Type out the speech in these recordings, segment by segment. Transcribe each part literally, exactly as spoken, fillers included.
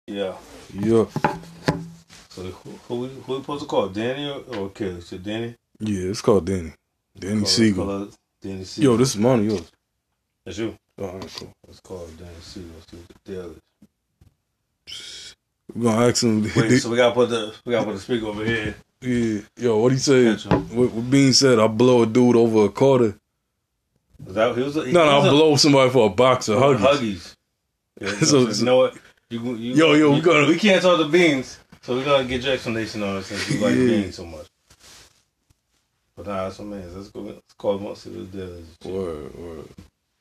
Yeah. Yeah. So who, who, we, who we supposed to call? Danny or, or Kelly? Is it Danny? Yeah, it's called Danny. Danny call, Siegel. Call Danny Siegel. Yo, this is mine or yours? That's you. Oh, all right, cool. Let's call Danny Siegel. See what the deal is. We're gonna ask him. Wait, so we gotta put the we gotta put the speaker over here. Yeah. Yo, what he said? What, what Bean said? I blow a dude over a quarter. Was that, he was a, he no, no, was I blow somebody for a box of Huggies. Huggies. Yeah, you, so, know, so, you know what? You, you, yo, yo, you, we gotta. We can't talk to Beans, so we gotta get your explanation on it since you like yeah. Beans so much. But nah, that's what man. Let's go. Let's call him up. See what the deal is. Word, word.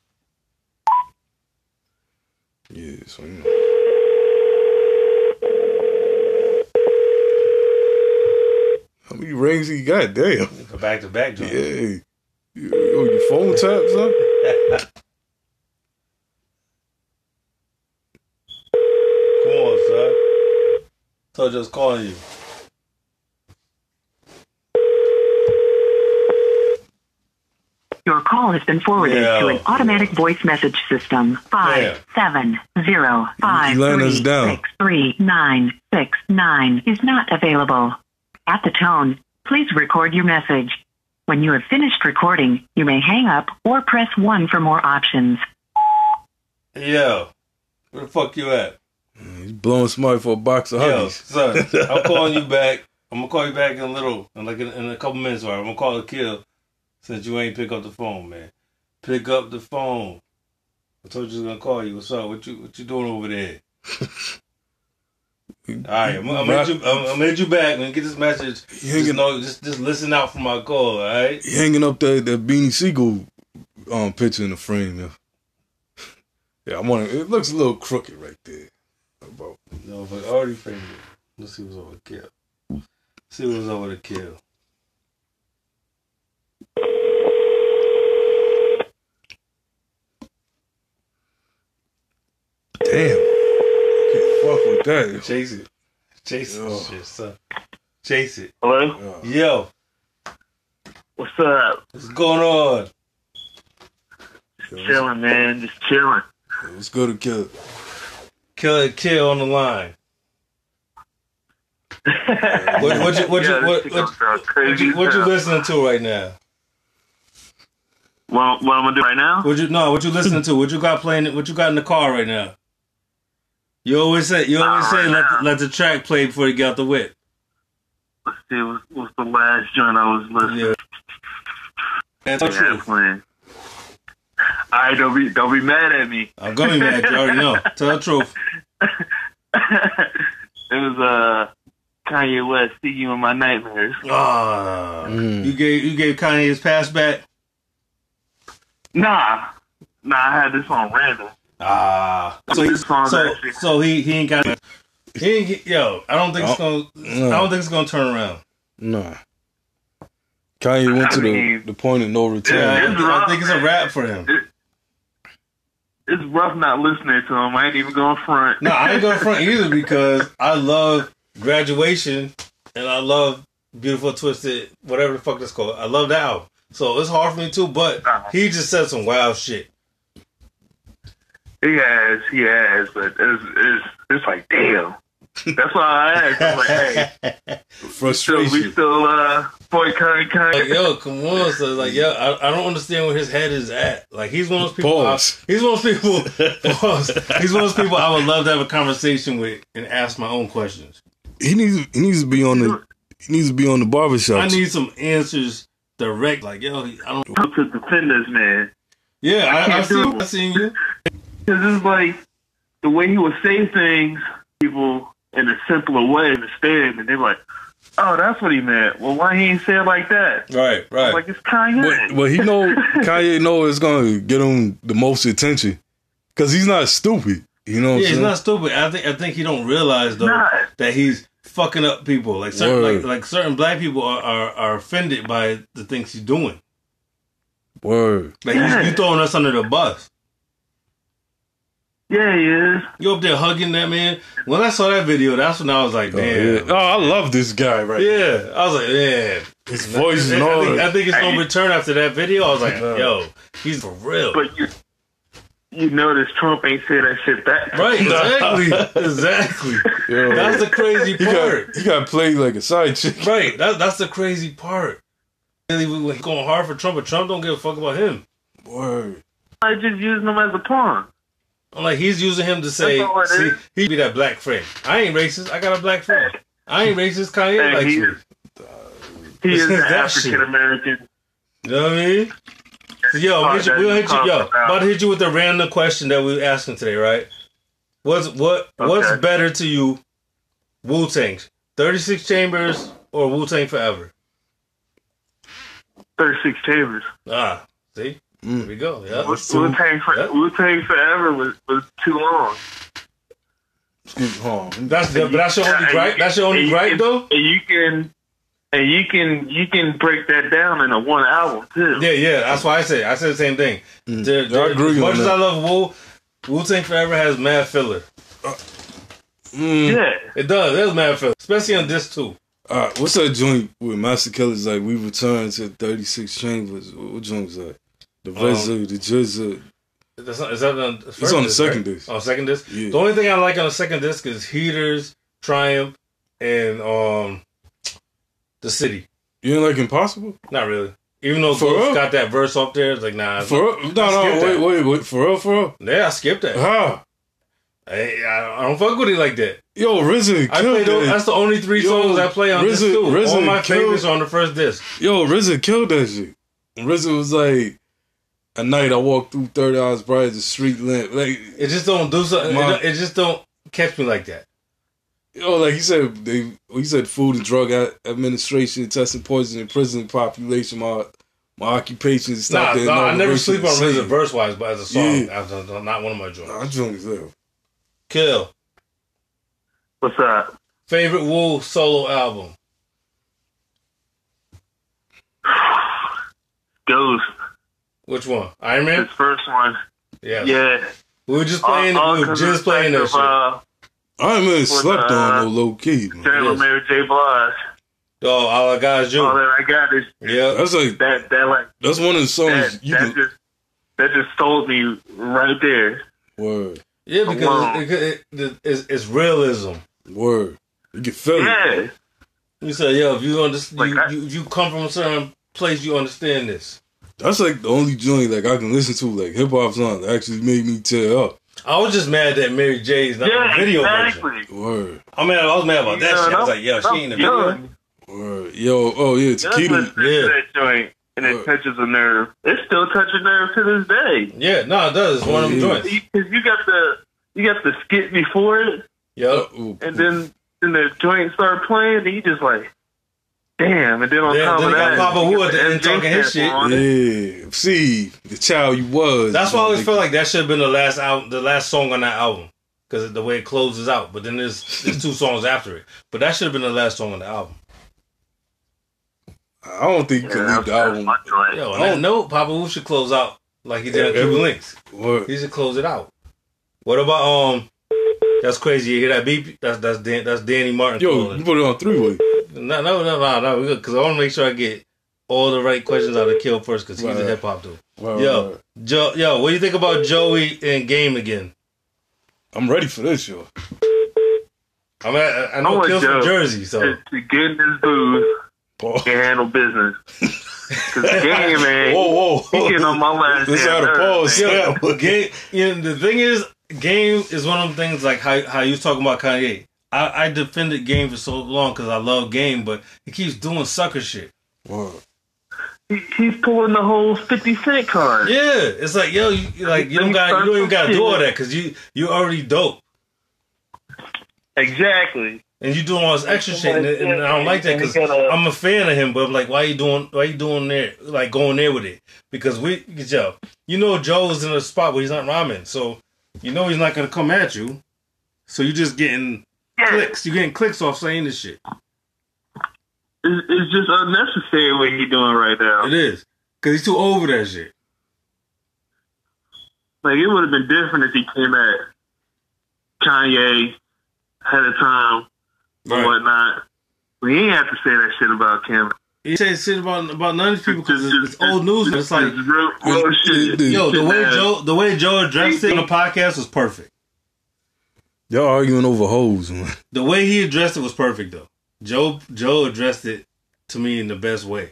Yeah, so you know. How many rings he got? Damn. For back to back, John. Yeah. Yo, your phone taps, huh? Come on, son. Told you I was calling you. Your call has been forwarded yeah. to an automatic voice message system. Five yeah. seven zero five three six three nine six nine is not available. At the tone, please record your message. When you have finished recording, you may hang up or press one for more options. Yo, where the fuck you at? He's blowing somebody for a box of Huggies. Yo, son, I'm calling you back. I'm gonna call you back in a little, in like in, in a couple minutes. Right? I'm gonna call a kill since you ain't pick up the phone, man. Pick up the phone. I told you I was gonna call you. What's up? What you what you doing over there? All right, I'm, I'm gonna hit you. I'm, I'm gonna hit you back. When you get this message, just, know, just just listen out for my call. All right. He hanging up that that Beanie Siegel um picture in the frame. Yeah, yeah I want it. Looks a little crooked right there. Bro. No, but I already framed it. Let's see what's over the kill. See what's over the kill. Damn. Can't fuck with that. Chase it. Chase it. Oh. Shit, son. Chase it. Hello? Oh. Yo. What's up? What's going on? Just chilling, man. Just chilling. What's good to kill? Kill kill on the line. what, what you what yeah, you what, what, what you what you listening to right now? What what I'm gonna do right now? What you no? What you listening to? What you got playing? What you got in the car right now? You always say you always Not say right let the, let the track play before you get out the whip. Let's see what's, what's the last joint I was listening. Yeah. And yeah, true. Playing. All right, don't be don't be mad at me. I'm gonna be mad. You already know. Tell the truth. It was uh Kanye West, "See You in My Nightmares." Ah, mm. you gave you gave Kanye his pass back. Nah, nah, I had this on random. Ah, so he, so, so he he ain't got he ain't get, yo. I don't think it's gonna. No. I don't think it's gonna turn around. No. Kanye went I to mean, the the point of no return. Yeah, I, I think it's a wrap for him. It, it's rough not listening to him. I ain't even going front. No, I ain't going front either because I love Graduation and I love Beautiful Twisted, whatever the fuck that's called. I love that album. So it's hard for me too, but he just said some wild shit. He has, he has, but it's it's, it's like, damn. That's why I asked. I'm like, hey, frustration. We still, uh, boy, Kanye, Kanye. Like, yo, come on. So, like, yo, I, I don't understand where his head is at. Like, he's one of those people. I, he's one of those people. Pause. He's one of those people I would love to have a conversation with and ask my own questions. He needs. He needs to be on the. He needs to be on the barbershop. I need some answers direct. Like, yo, I don't. Come to defend us, man. Yeah, I, I, I see. I seen you. Because it's like the way he would say things, people in a simpler way understand, and they're like, "Oh, that's what he meant." Well, why he ain't say it like that? Right, right. Like it's Kanye. But, but he know Kanye know it's gonna get him the most attention because he's not stupid. You know, what yeah, I'm he's saying? not stupid. I think I think he don't realize though nah. that he's fucking up people. Like certain like, like certain black people are, are are offended by the things he's doing. Word. Like yeah. you, you throwing us under the bus. Yeah, he is. You up there hugging that man? When I saw that video, that's when I was like, damn. Oh, yeah. oh I love this guy right Yeah. Now. I was like, yeah. His voice and I, all I think, I think it's going to return after that video. I was like, yo, he's for real. But you, you notice Trump ain't say that shit back. Right, exactly, exactly. Yo, that's the crazy part. You got to play like a side chick. Right, that, that's the crazy part. Really, we going hard for Trump, but Trump don't give a fuck about him. Word. I just using him as a pawn. I'm like, he's using him to say, see, he be that black friend. I ain't racist. I got a black friend. I ain't racist. Kanye likes he me. Is, he is an African American. You know what I mean? So, yo, we'll hit you, we'll hit you, yo, about to hit you with a random question that we were asking today, right? What's what? Okay. What's better to you, Wu-Tang, thirty-six Chambers or Wu-Tang Forever? thirty-six Chambers. Ah, see, mm. There we go. Yeah, Wu-Tang for, yep. Wu-Tang Forever was, was too long. Oh, that's the, that's your only gripe. That's your only gripe, though. And you can. And you can you can break that down in a one album too. Yeah, yeah. That's why I said I said the same thing. Mm. They're, they're, I agree as much on as that. I love Wu, Wu-Tang Forever has mad filler. Uh, mm. Yeah, it does. There's mad filler, especially on this too. Uh, what's that joint with Master Killer's like? We return to thirty-six Chambers. What joint was that? The Vezza, um, the Jizza. That's not, is that on the first it's on the disc, second right? disc. On second disc. Yeah. The only thing I like on the second disc is Heaters, Triumph, and um, The City. You ain't like Impossible? Not really. Even though Ghost got that verse up there, it's like, nah. For real? No, no, wait, wait, wait. For real, for real? Yeah, I skipped that. How? I, I don't fuck with it like that. Yo, R Z A I play those, that's the only three Yo, songs I play on R Z A, this too. R Z A All my killed, favorites are on the first disc. Yo, R Z A killed that shit. R Z A was like, at night I walked through thirty hours bright as a street lamp. Like, it just don't do something. My, it, it just don't catch me like that. Yo, like he said, they he said Food and Drug Administration testing poison in prison population. My my occupation is nah, not nah, I never sleep on R Z A verse wise, but as a song, yeah. as a, not one of my joints. Nah, joint is there. Kill. What's up? Favorite Wu solo album? Ghost. Which one? Iron Man? His first one. Yeah. Yeah. We were just playing. All, all we were just playing that shit. Uh, Iron Man slept uh, on no low key. General yes. Mary J. Blige. Oh, all I got is you. All that I got is yeah. That's like that. That like that's one of the songs that, you that can, just that just sold me right there. Word. Yeah, because it, it, it, it's, it's realism. Word. You can feel yeah. it. You say, yo, if you understand, like you, that, you, you come from a certain place, you understand this. That's like the only joint like I can listen to like hip hop song that actually made me tear up. I was just mad that Mary J's not yeah, the video exactly. version. Word. I mean, I was mad about that yeah, shit. I was like, yo, she ain't in the video. Word. Yo, oh yeah, Takeda. Yeah. That joint, and it Word. touches a nerve. It still touches a nerve to this day. Yeah, no, it does. It's oh, one of them yeah. joints. Because you got the you got the skit before it. Yep. And then then the joint started playing, and you just like, damn. And then on yeah, top then of that, Papa Wu at the end talking his shit. Yeah. See, the child you was. That's why I always feel like that should have been the last album, the last song on that album. Because the way it closes out. But then there's, there's two songs after it. But that should have been the last song on the album. I don't think you can yeah, leave the album. Yo, on that note, Papa Wu should close out like he did on Cuban Links. What? He should close it out. What about, um, that's crazy. You hear that beep? That's that's Dan, that's Danny Martin. Yo, calling. You put it on three way. No, no, no, no, no. Because I want to make sure I get all the right questions out of Kill first because he's right. a hip hop dude. Right, yo, right. Joe, yo, what do you think about Joey and Game again? I'm ready for this, yo. I mean, I, I know Kill's from Jersey, so to, to get in his booth and handle business. Because Game, man, whoa, whoa, whoa. he getting on my last. This out of pause. Yeah, but Game, you know, the thing is, Game is one of them things like how how you was talking about Kanye. I, I defended Game for so long because I love Game, but he keeps doing sucker shit. What? He, he's pulling the whole fifty cent card. Yeah, it's like yo, you, like you don't got you don't even got to do all that because you you already dope. Exactly. And you doing all this extra shit, and, and I don't like that because I'm a fan of him. But I'm like, why you doing? Why you doing there? Like going there with it? Because we, Joe, you know, Joe's in a spot where he's not rhyming, so you know he's not gonna come at you. So you're just getting yeah. clicks. You're getting clicks off saying this shit. It's, it's just unnecessary what he's doing right now. It is because he's too over that shit. Like it would have been different if he came at Kanye ahead of time. Or right. whatnot. We ain't have to say that shit about Kim. he said shit about about none of these people because it's, it's old news. It's like, real, real shit. yo, the way Joe, the way Joe addressed it on the podcast was perfect. Y'all arguing over hoes, man. The way he addressed it was perfect, though. Joe, Joe addressed it to me in the best way.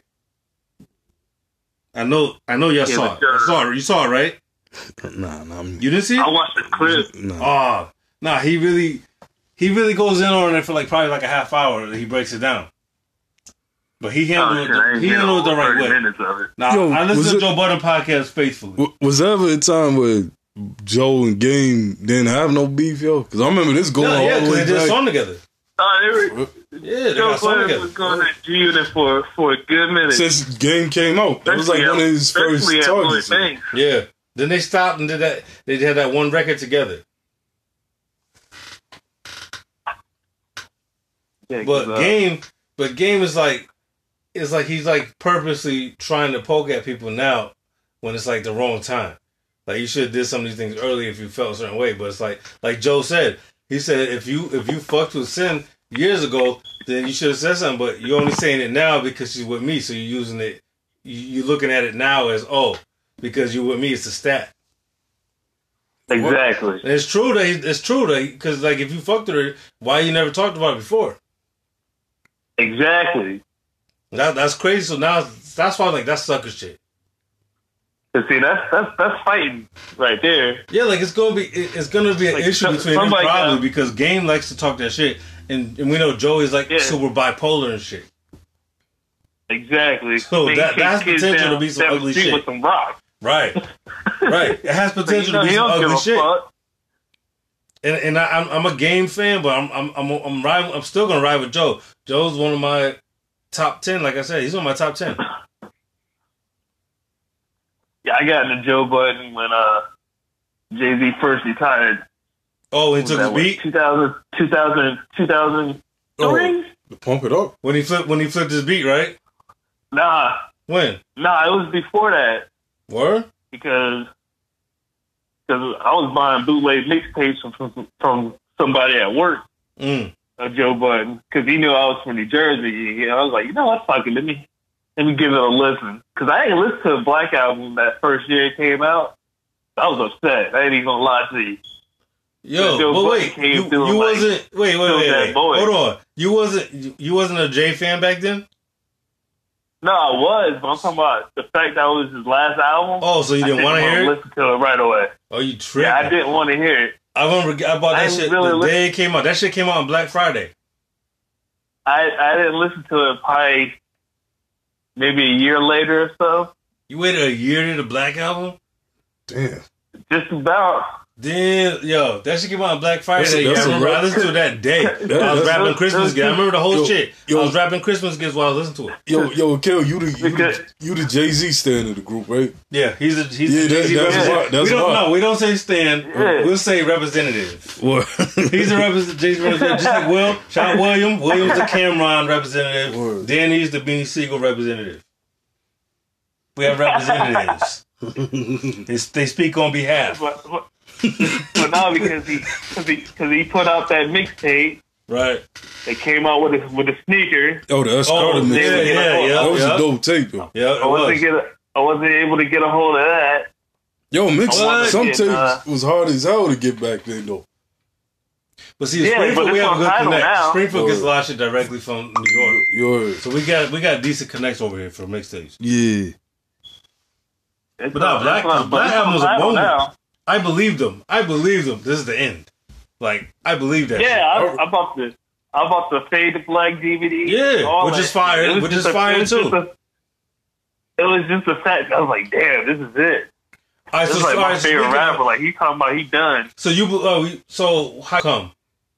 I know, I know, y'all yeah, saw it. You saw it. You saw it, right? Nah, nah. I'm, you didn't see it? I watched the clip. Nah. Oh, nah. He really, he really goes in on it for like probably like a half hour. He breaks it down. But he handled oh, it. He handled it the right way. Now, Yo, I listen to it, Joe Budden podcast faithfully. Was there ever a time where Joe and Game didn't have no beef, yo? Because I remember this going yeah, yeah, all the way back. They did a song together. Oh, they were, yeah, they Joe got a song together. was going at G-Unit for for a good minute since Game came out. That was like one of his first targets. Yeah. Then they stopped and did that. They had that one record together. Yeah, but uh, Game, but Game is like, it's like he's like purposely trying to poke at people now when it's like the wrong time. Like you should have did some of these things early if you felt a certain way. But it's like, like Joe said, he said if you if you fucked with Sin years ago, then you should have said something. But you're only saying it now because she's with me, so you're using it. You, you're looking at it now as oh, because you're with me, it's a stat. Exactly. And it's true that he, it's true that because like if you fucked with her, why you never talked about it before? Exactly. That that's crazy. So now that's why I'm like that's sucker shit. See, that's that's that's fighting right there. Yeah, like it's gonna be it's gonna be an like, issue between them probably got, because Game likes to talk that shit, and, and we know Joey's like yeah. super bipolar and shit. Exactly. So that that's potential down, to be some ugly shit. With some rocks. Right, right. It has potential so, you know, to be some ugly shit. Fuck. And and I, I'm I'm a Game fan, but I'm I'm I'm I'm, riding, I'm still gonna ride with Joe. Joe's one of my top ten. Like I said, he's on my top ten. Yeah, I got into Joe Budden when uh, Jay-Z first retired. Oh, he took his beat? two thousand, two thousand, two thousand three? Oh, pump it up. When he flipped when he flipped his beat, right? Nah. When? Nah, it was before that. Word? Because cause I was buying bootleg mixtapes from, from from somebody at work mm. of Joe Budden because he knew I was from New Jersey. You know, I was like, you know what, fuck it, let me... Let me give it a listen. Because I ain't listened to the Black Album that first year it came out. I was upset. I ain't even going to lie to you. Yo, but wait. You, you wasn't... Wait, wait, wait. wait. Hold on. You wasn't you wasn't a Jay fan back then? No, I was. But I'm talking about the fact that it was his last album. Oh, so you didn't, didn't want to hear it? listen to it right away. Oh, you tripping. Yeah, I didn't want to hear it. I remember I bought that I shit really the listen- day it came out. That shit came out on Black Friday. I, I didn't listen to it probably... Maybe a year later or so. You waited a year to the Black Album? Damn. Just about. Damn, yo, that shit came out on Black Friday. That's, that's I remember I listened to it that day. that, I was rapping Christmas gifts. I remember the whole yo, shit. Yo, I was rapping Christmas gifts while I was listening to it. Yo, yo, Kel, you the you the, you the Jay-Z stan of the group, right? Yeah, he's a he's yeah, a Jay-Z that, that's representative. That's we don't why. no, we don't say stan. Yeah. We'll say representative. What? He's a representative. Jay-Z representative. Just like Will, shout out William. William's the Cameron representative. Word. Danny's the Beanie Siegel representative. We have representatives. they, they speak on behalf. But, but, but now because he because he, cause he put out that mixtape, right? They came out with a with a sneaker. Oh, the S. Carter oh, mixtape. Yeah, yeah, yeah. That was yeah. a dope tape, though. Yeah, it I wasn't was. Get a, I wasn't able to get a hold of that. Yo, mix some tapes uh, was hard as hell to get back then, though. But see, yeah, Springfield, but we have a good connect. Now. Springfield gets a lot of shit directly from New York. You're, so we got we got decent connects over here for mixtapes. Yeah. It's but no, Black, not, Black Album was a moment. Now. I believed them. I believed them. This is the end. Like, I believe that. Yeah, I, I bought the I bought the Fade to Black D V D. Yeah, which is fire. Which is fire too. A, it was just the fact I was like, damn, this is it. Right, this so, is like my right, favorite rapper. Like he talking about he done. So you, uh, so how come?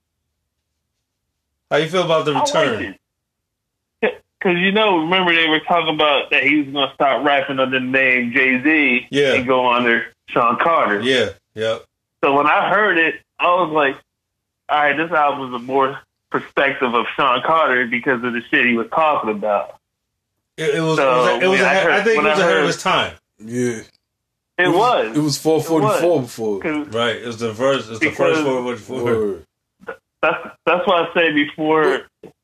How you feel about the return? Because, you know, remember they were talking about that he was going to start rapping under the name Jay-Z yeah. and go under Sean Carter. Yeah, yeah. So when I heard it, I was like, all right, this album is a more perspective of Sean Carter because of the shit he was talking about. It, it was, so it was, it was a, I, heard, I think it was I ahead heard, of his time. Yeah. It, it was. It was four forty-four before. Right, it was the first, it was the first four forty-four. That's, that's why I say before...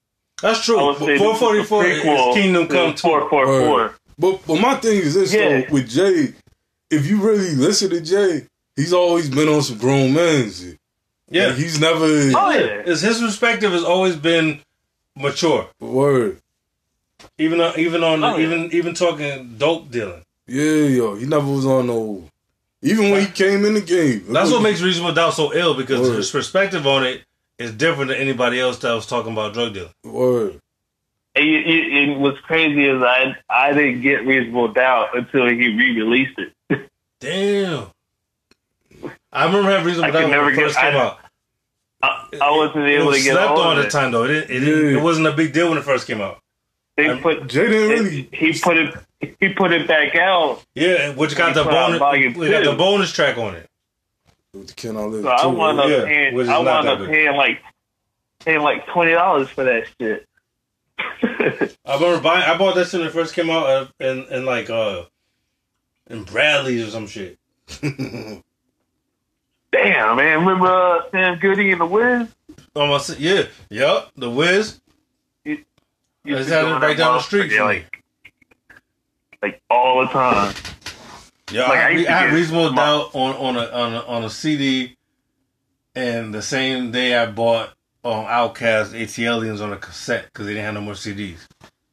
That's true. four forty-four is Kingdom Come four forty-four. But but my thing is this yeah. though, with Jay, if you really listen to Jay, he's always been on some grown man shit. Yeah. Like he's never Oh yeah. It's, his perspective has always been mature. Word. Even on even on oh, even yeah. even talking dope dealing. Yeah, yo. He never was on no even when he came in the game. That's what makes Reasonable Doubt so ill because Word. his perspective on it is different than anybody else that was talking about drug dealing. Word. It, it, it, what's crazy is I I didn't get Reasonable Doubt until he re-released it. Damn. I remember having Reasonable Doubt when it first get, came I, out. I, I wasn't able it to get slept all on of at the time though. It it, it, yeah. it wasn't a big deal when it first came out. They I, put Jay didn't really. He put it. He put it back out. Yeah, which got the bonus. We got the bonus track on it. With the Can I Live so I wound up yeah, paying. I wound up paying like paying like twenty dollars for that shit. I remember buying. I bought that shit when it first came out, uh, in in like uh, in Bradley's or some shit. Damn, man! Remember uh, Sam Goody and the Wiz? Almost, yeah, yup, the Wiz. You, you it's had it right down the street, yeah, like, like all the time. Yeah, like, I, I, I had Reasonable Doubt on on a on a on a C D, and the same day I bought um, Outkast ATLiens on a cassette because they didn't have no more C Ds.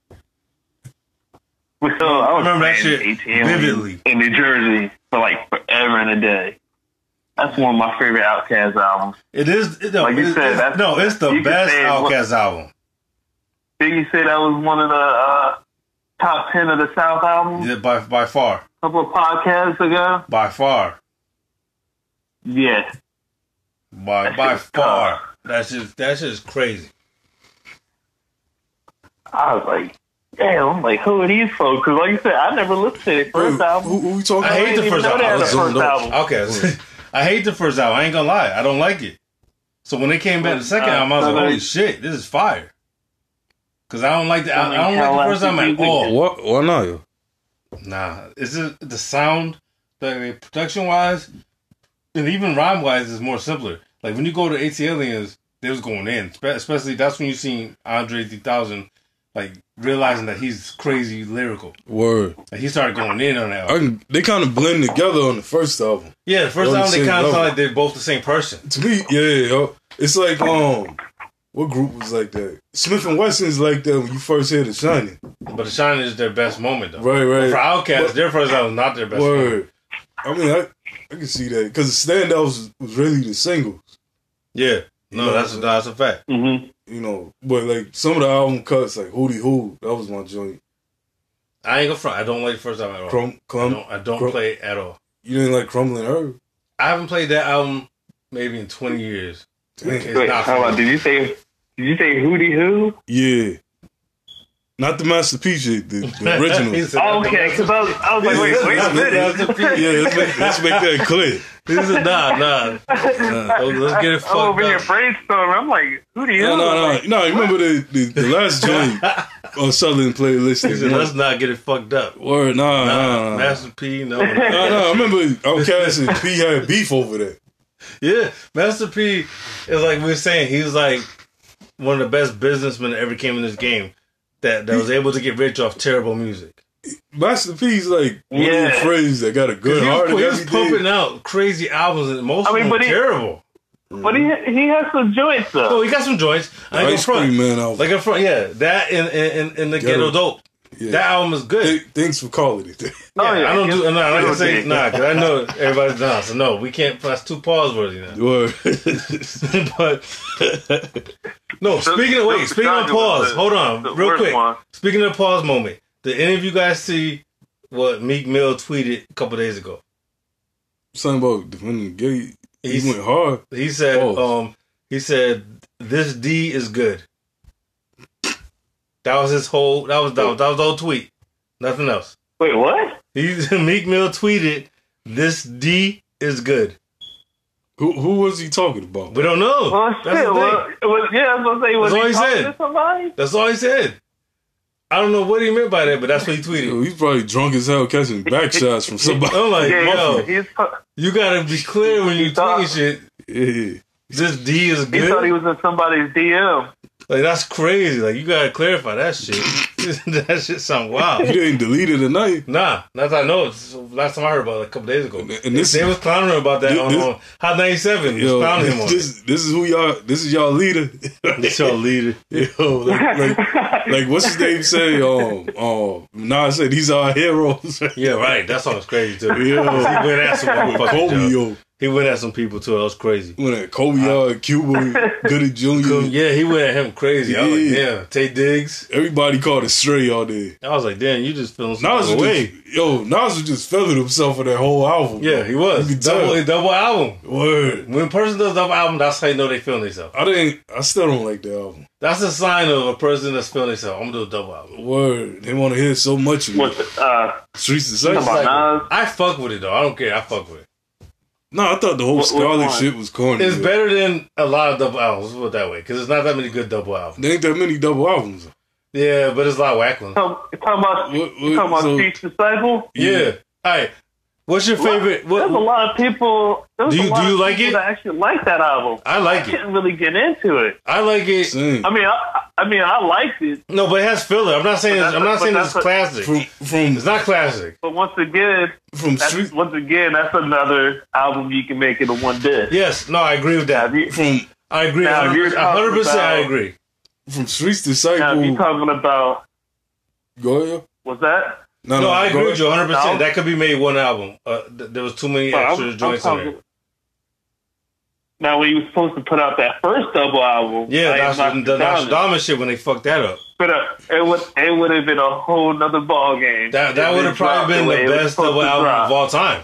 So I, I remember that shit vividly in New Jersey for like forever and a day. That's one of my favorite Outkast albums. It is. It, no, like you it, said, that's, no, it's the best Outkast album. Did you say that was one of the uh, top ten of the South albums? Yeah, by by far. A couple of podcasts ago. By far. Yeah. By that by far. Tough. That's just that's just crazy. I was like, damn, I'm like, who are these folks? Because like you said, I never listened to it first Wait, album. Who, who we talking I about? hate the first album. I the first album. Okay. I hate the first album. I ain't gonna lie. I don't like it. So when they came back the second uh, album, I was like, holy shit, this is fire. Because I don't like the I, I don't like the first album at all. What? Why not, yo? Nah. It's just the sound, the production wise, and even rhyme wise is more simpler. Like when you go to ATLiens, they was going in. Especially that's when you seen Andre three thousand like realizing that he's crazy lyrical. Word. Like he started going in on that album. I can, they kind of blend together on the first album. Yeah, the first album the they kind of sound like they're both the same person. To me, yeah, yo. It's like um, what group was like that? Smith and Wesson's like that when you first hear The Shining. But The Shining is their best moment, though. Right, right. But for Outkast, but, their first album was not their best word. moment. I mean, I I can see that because the standouts was, was really the singles. Yeah, no, you that's know, a, that's a fact. Mm-hmm. You know, but like some of the album cuts, like Hootie Hoo, that was my joint. I ain't gonna front. I don't like the first album at all. Crum, Clum, I don't, I don't Crum, play it at all. You didn't like Crumbling Herb? I haven't played that album maybe in twenty years. Wait, how about, did you say, did you say Hootie Hoo? Yeah. Not the Master P shit, the, the original. said, oh, okay, because I was, I was like, wait, wait, wait a minute. Yeah, let's make, let's make that clear. This is nah, nah. nah. Let's get it fucked I'm over up. here brainstorming. I'm like, Hootie Hoo? No, no, no. No, remember the, the, the last joint on Southern playlist? He said, let's not get it fucked up. Word, nah, nah, nah. nah. Master P, no. no, no, I remember Outkast and P had beef over that. Yeah, Master P is like we were saying, he was like one of the best businessmen that ever came in this game that, that was able to get rich off terrible music. Master P's like one yeah. of the phrases that got a good heart. He was pumping out crazy albums and most I mean, of them were terrible. But he he has some joints though. Oh, he got some joints. I ain't Ice front. Cream Man album. Like in front, yeah. That in in, in the Ghetto, Ghetto Dope. Yeah. That album is good. Th- thanks for calling it. Yeah, oh, yeah. I don't do. No, nah, I can say nah, because I know everybody's done. So no, we can't. That's too pause worthy now. But no. Speaking of wait, speaking of pause, the, hold on, real quick. One. Speaking of pause moment, did any of you guys see what Meek Mill tweeted a couple days ago? Something about defending gay. He He's, went hard. He said, pause. um, he said, this D is good. That was his whole. That was that was, that was the whole tweet. Nothing else. Wait, what? He Meek Mill tweeted, "This D is good." Who who was he talking about? We don't know. Well, That's shit, the well, thing. it was, yeah, I was gonna say, was That's all he, he talking said. to somebody? That's all he said. I don't know what he meant by that, but that's what he tweeted. Yo, he's probably drunk as hell catching back shots from somebody. I'm like, yeah, yo, he's, you gotta be clear when you tweeting shit. Yeah. This D is good. He thought he was in somebody's D M. Like, that's crazy. Like, you gotta clarify that shit. That shit sound wild. You didn't delete it tonight? Nah, not that I know. It's last time I heard about it a couple days ago. And this, they was clowning him about that this, on, on Hot ninety-seven. Yo, was clowning him on this, this is who y'all, this is y'all leader. This y'all leader. Yo, like, like, like, what's his name say? Um, um, Nas said, these are our heroes. Yeah, right. That song's crazy, too. Yo. He went at some motherfuckers. Kobe, yo. He went at some people too. That was crazy. He went at Kobe, uh, Cuba, Goody Junior Yeah, he went at him crazy. I was like, damn, Tay Diggs. Everybody called it stray all day. I was like, damn, you just feeling Nas some way. Just, yo, Nas was just feeling himself for that whole album. Yeah, bro. he was. Double, double album. Word. When a person does double album, that's how you know they feeling themselves. I didn't. I still don't like the album. That's a sign of a person that's feeling themselves. I'm gonna do a double album. Word. They want to hear so much of What, it. uh, Streets of Sex. about Nas? I fuck with it though. I don't care. I fuck with it. No, I thought the whole What- Scarlet what shit was corny. It's yo. better than a lot of double albums. Let's put it that way, because there's not that many good double albums. There ain't that many double albums. Yeah, but it's a lot of whack ones. Talk- you talking about, What- what- you talking about so- Streets Disciple? Yeah. All right. What's your favorite? What, There's a lot of people. There's Do you- a lot do you of like people it? That actually like that album. I like I it. couldn't really get into it. I like it. Same. I mean, I, I mean, I liked it, No, but it has filler. I'm not saying. But It's, I'm that's- not saying but it's that's a- classic. From from It's not classic. but once again, from that's, street once again, that's another album you can make into one disc. Yes. No, I agree with that. Now, if you- from I agree. Now, if you're one hundred percent. I talking agree. from Streets now, if you're Disciple. talking about Go ahead. what's that? No, I agree go with you one hundred No. percent. That could be made one album. Uh, th- there was too many But I'm- extra I'm joints in there. talking- Now, when he was supposed to put out that first double album, Yeah, I that's Am the Nostradamus, Nostradamus shit when they fucked that up. but uh, it would it would have been a whole nother ball game. That that if would it have probably dropped been way the it was best supposed double to album drop. of all time.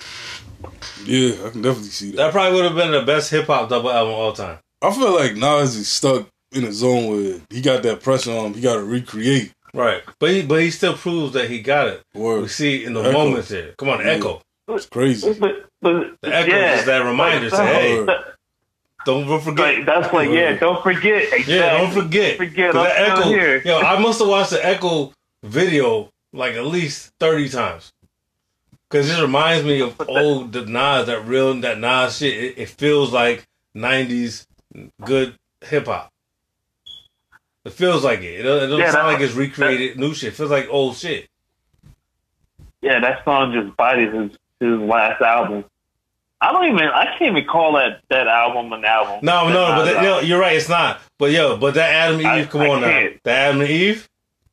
Yeah, I can definitely see that. That probably would have been the best hip hop double album of all time. I feel like Nas is stuck in a zone where he got that pressure on him. He got to recreate. Right, but he but he still proves that he got it. Word. We see in the Echo. moments there. Come on, Yeah. Echo. It's crazy. But, but, The Echo yeah. is that reminder. Like, Say, hey, Word. that- don't forget. like, that's like, yeah, don't forget. Exactly. Yeah, don't forget. Forget, 'Cause I'm that still Echo, here. yo, I must have watched the Echo video like at least thirty times. Cause it reminds me of old the Nas, that real that Nas shit. It, it feels like nineties good hip hop. It feels like it. It doesn't, it doesn't Yeah, sound that- like it's recreated new shit. It feels like old shit. Yeah, that song just bodies his, his last album. I don't even, I can't even call that, that album an album. No, That no, but Nas that, yo, album. you're right. It's not. But yo, but that Adam and Eve, I- come I on now. can't. That Adam and Eve.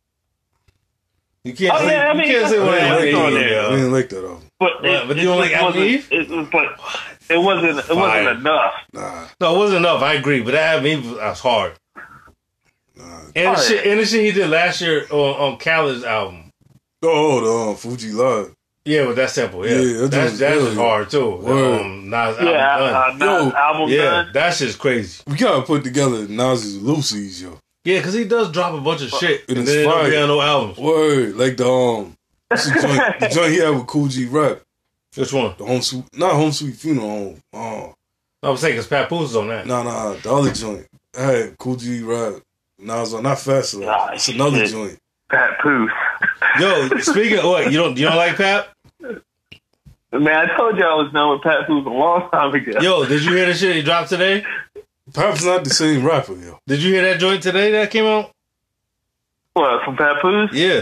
You can't Oh, say yeah, I you mean, can't say that's- what I Adam didn't and like Eve. that. yo. I didn't like that album. But, What, it, but you it don't just like Adam and wasn't- Eve? It was, but it wasn't, it Fire. wasn't enough. Nah, No, it wasn't enough. I agree, but that Adam and Eve was hard. nah. And the Oh, shit, and the shit he did last year on, on Khaled's album. Oh, the um, Fuji Live. Yeah, with that sample. Yeah, Yeah, that that's was that's really hard too. Word. Um, Nas Yeah, album uh, done. Nas Yo, album yeah, done. that shit's crazy. We gotta put together Nas's Lucy's, yo. Yeah, because he does drop a bunch of shit, It and is then they don't fire. be on no albums. Word, like the um, what's the joint, the joint he had with Cool G Rap, Which one? the home sweet, not home sweet funeral, home. Oh, I was saying because Papoose is on that. nah, nah, the other joint. I had Cool G Rap. Nas on not Fast Lane. Nah, It's another shit. joint. Pat Poose. Yo, speaking of what, you don't you don't like Pap? Man, I told you I was done with Pat Poose a long time ago. Yo, did you hear the shit he dropped today? Pap's not the same rapper, yo. Did you hear that joint today that came out? What, from Pat Poose? Yeah,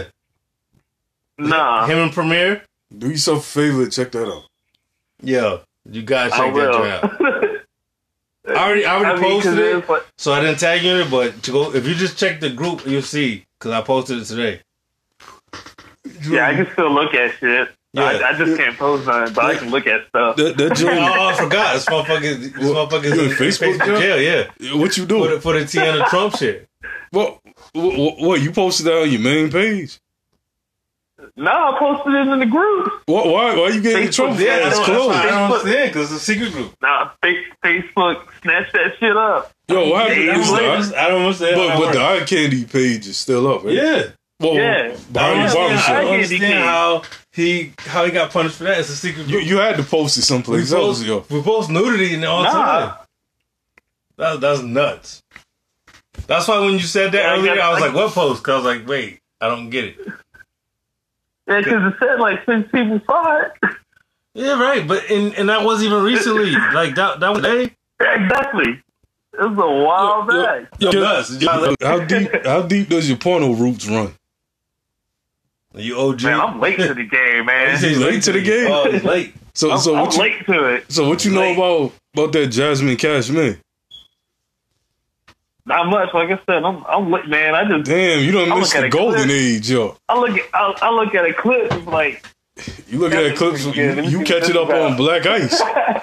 Nah. him and Premier. Do yourself a favor, check that out. Yo, you gotta I check that will. joint out. I already, I already I mean, 'cause posted it, it's like- so I didn't tag you in it. But to go, if you just check the group, you'll see because I posted it today. Yeah, I can still look at shit. Yeah. I, I just can't post on it, but I can look at stuff. That, that Oh, joint, I forgot. This motherfucker, this motherfucker's you in in Facebook Facebook jail? jail. Yeah, what you for do? the, for the Tiana Trump shit. What, what, what, you posted that on your main page? No, I posted it in the group. What, why, why you getting in Facebook, trouble for Yeah, that? I It's don't, closed. I don't Facebook. understand because it's a secret group. Nah, face, Facebook snatched that shit up. Yo, what happened? Yeah, It's you the- later. I don't understand. But, how but it the works. eye candy page is still up, right? yeah. Well, Yeah. I behind don't the understand, I barbershop. don't Candy understand King. how he how he got punished for that. It's a secret You group. you had to post it we someplace else, post, yo. we post nudity in all Nah. time. That, that's nuts. That's why when you said that Yeah, I earlier, guess- I was I- like, "What post?" Because I was like, "Wait, I don't get it." Yeah, because it said like six people saw it. Yeah, right. But and and that wasn't even recently. Like that that was day. Yeah, exactly. It's a wild yo, day. Yo, yo, nuts. Yo, how deep? How deep does your porno roots run? You O G? Man, I'm late to the game, man. He's late to the game. Oh, he's late. So, I'm, so I'm what you, late to it. So, what you know late. about about that Jasmine Cashmere? Not much. Like I said, I'm I'm late, man. I just damn. You don't miss the golden clip. age, yo. I look at I, I look at a clip and like. You look at that clip, you, you catch it up about. on black ice.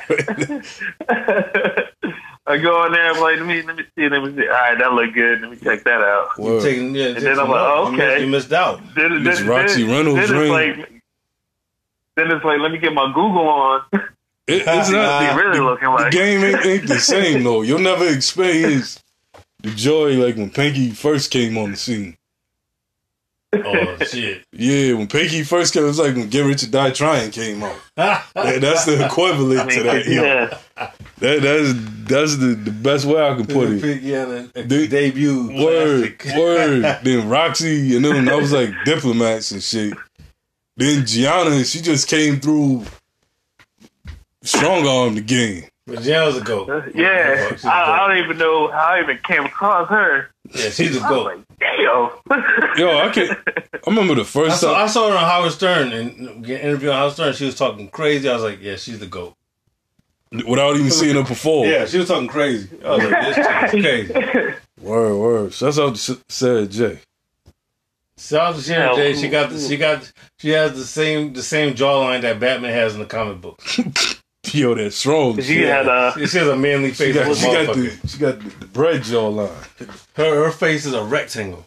I go in there, I'm like, let me let me see, let me see. All right, that look good. Let me check that out. You taking, yeah, and then I'm like, oh, okay, you missed out. Then, it's then, Roxy then, Reynolds. Then it's, like, then it's like, let me get my Google on. It, it's not really the, looking like the game ain't, ain't the same though. You'll never experience the joy like when Pinky first came on the scene. Oh shit! Yeah, when Pinky first came, it was like when Get Rich or Die Trying came out. that, that's the equivalent I mean, to that. Yeah, that that's that's the, the best way I can put it. Pinky had a, a the, debut. Word, word. Then Roxy and then I was like Diplomats and shit. Then Gianna, she just came through, strong arm the game. But Gianna's a goat. Yeah, I, I don't even know how I even came across her. Yeah, she's a goat. Like, damn. Yo, I can. I remember the first I saw, time I saw her on Howard Stern and interview on Howard Stern. She was talking crazy. I was like, yeah, she's the goat. Without even seeing her perform. Yeah, she was talking crazy. I was like, this chick is crazy. Word, word. Shouts out to Sarah J. Shout out to Sarah J. She got the, she got she has the same the same jawline that Batman has in the comic books. Yo, that's strong. She had a. She has a manly face. She got, like she got the she got the, the bread jawline. Her her face is a rectangle.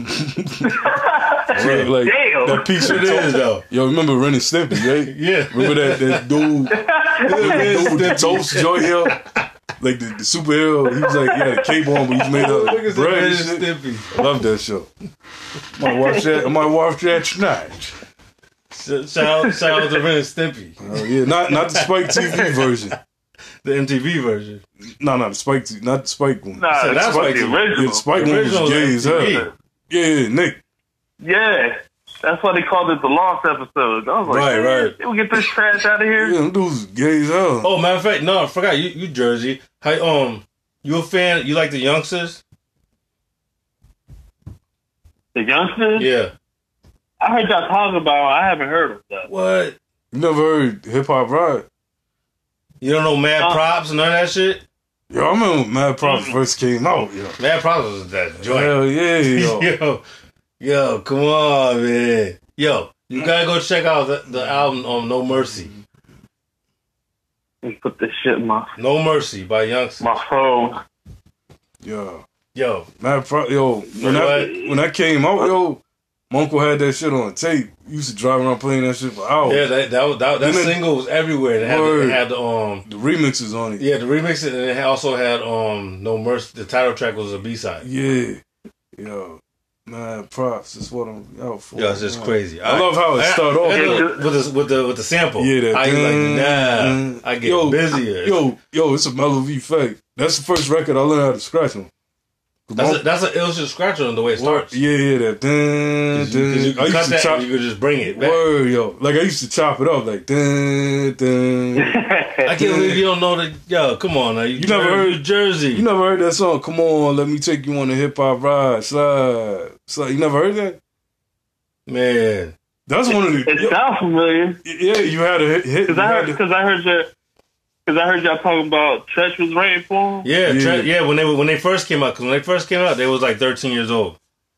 Right, like damn. That piece of it is though. Yo, remember Ren and Stimpy, right? Yeah. Remember that that dude, that dude with the toast joint here, like the, the superhero. He was like, he had a cape on, but he's made up of bread and shit. Stimpy. Love that show. I might watch that. I might watch that tonight. Shout out, shout out to Ren and Stimpy. Oh yeah, not not the Spike T V version. The M T V version. No, no, the Spike T V, not the Spike one. Nah, so that's Spike the original. Yeah, the Spike the one was gay as hell. Yeah, yeah, Nick. Yeah, that's why they called it the Lost episode. I was like, right, right. Can we get this trash out of here? Yeah, them dudes gay as hell. Oh, matter of fact, no, I forgot. You, you Jersey. How, um, you a fan? You like the Youngsters? The Youngsters? Yeah. I heard y'all talking about. I haven't heard of that. What? You never heard Hip Hop Ride? You don't know Mad uh, Props and none of that shit? Yo, I remember when Mad Props mm-hmm. first came out. Yo, Mad Props was that joint. Hell yeah, yo. yo, yo, come on, man. Yo, you gotta go check out the, the album on No Mercy. Let me put this shit in my No Mercy by Youngsters. My phone. Yo, yo, Mad Props. Yo, when that when that came out, yo. My uncle had that shit on tape. He used to drive around playing that shit for hours. Yeah, that that, that, that single was everywhere. It had, the, it had the um the remixes on it. Yeah, the remixes, and it also had um No Mercy. The title track was a B side. Yeah, yo, man, props. That's what I'm out for. Yeah, it's just man. crazy. I, I love how it started off with the with the with the sample. Yeah, that. I like nah. I get yo, busier. Yo, yo, it's a melody fake. That's the first record I learned how to scratch on. That's a, that's a, it was just scratcher on the way it starts. Yeah, yeah, that. Dun, Cause you, cause you I used cut to that chop. And you could just bring it back. Word, yo, like I used to chop it up, like dun, dun. I can't believe you don't know that. Yo, come on, now. You, you never heard Jersey? You never heard that song? Come on, let me take you on a hip hop ride, slide, slide. You never heard that? Man, that's one of the. It sounds familiar. Yeah, you had a hit. hit Cause I heard, to, cause I heard your. Cause I heard y'all talking about Treach was writing for him. Yeah, yeah. Tre- yeah. When they when they first came out, cause when they first came out, they was like thirteen years old.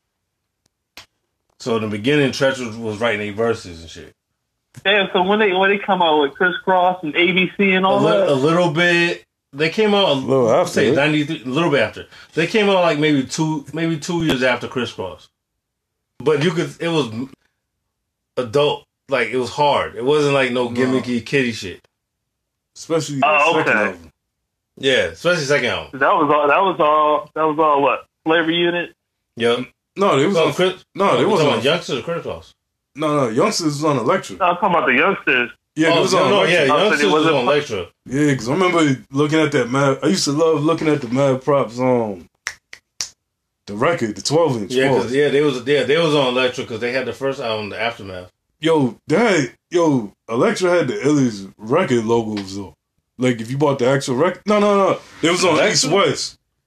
So in the beginning, Treach was, was writing eight verses and shit. Yeah. So when they when they come out with Criss Cross and A B C and all a li- that, a little bit. They came out a little after, say ninety-three, a little bit after. They came out like maybe two maybe two years after Criss Cross. But you could, it was adult, like it was hard. It wasn't like no gimmicky no. kiddie shit. Especially the oh, second okay. album. Yeah, especially second album. That was all. That was all. That was all. What Flavor Unit? Yep. No, they was oh, on. Chris, no, no, they wasn't on Youngsters or Criss Cross. No, no, Youngsters was on Electra. No, I'm talking about the Youngsters. Yeah, oh, it was no, on no, Electra. yeah, Youngsters was on Electra. Yeah, because I remember looking at that Mad. I used to love looking at the Mad Props on the record, the twelve inch. Yeah, cause, yeah, they was yeah they was on Electra because they had the first album, The Aftermath. Yo, that yo, Electra had the illest record logos though. Like if you bought the actual record, no, no, no, it was on East West.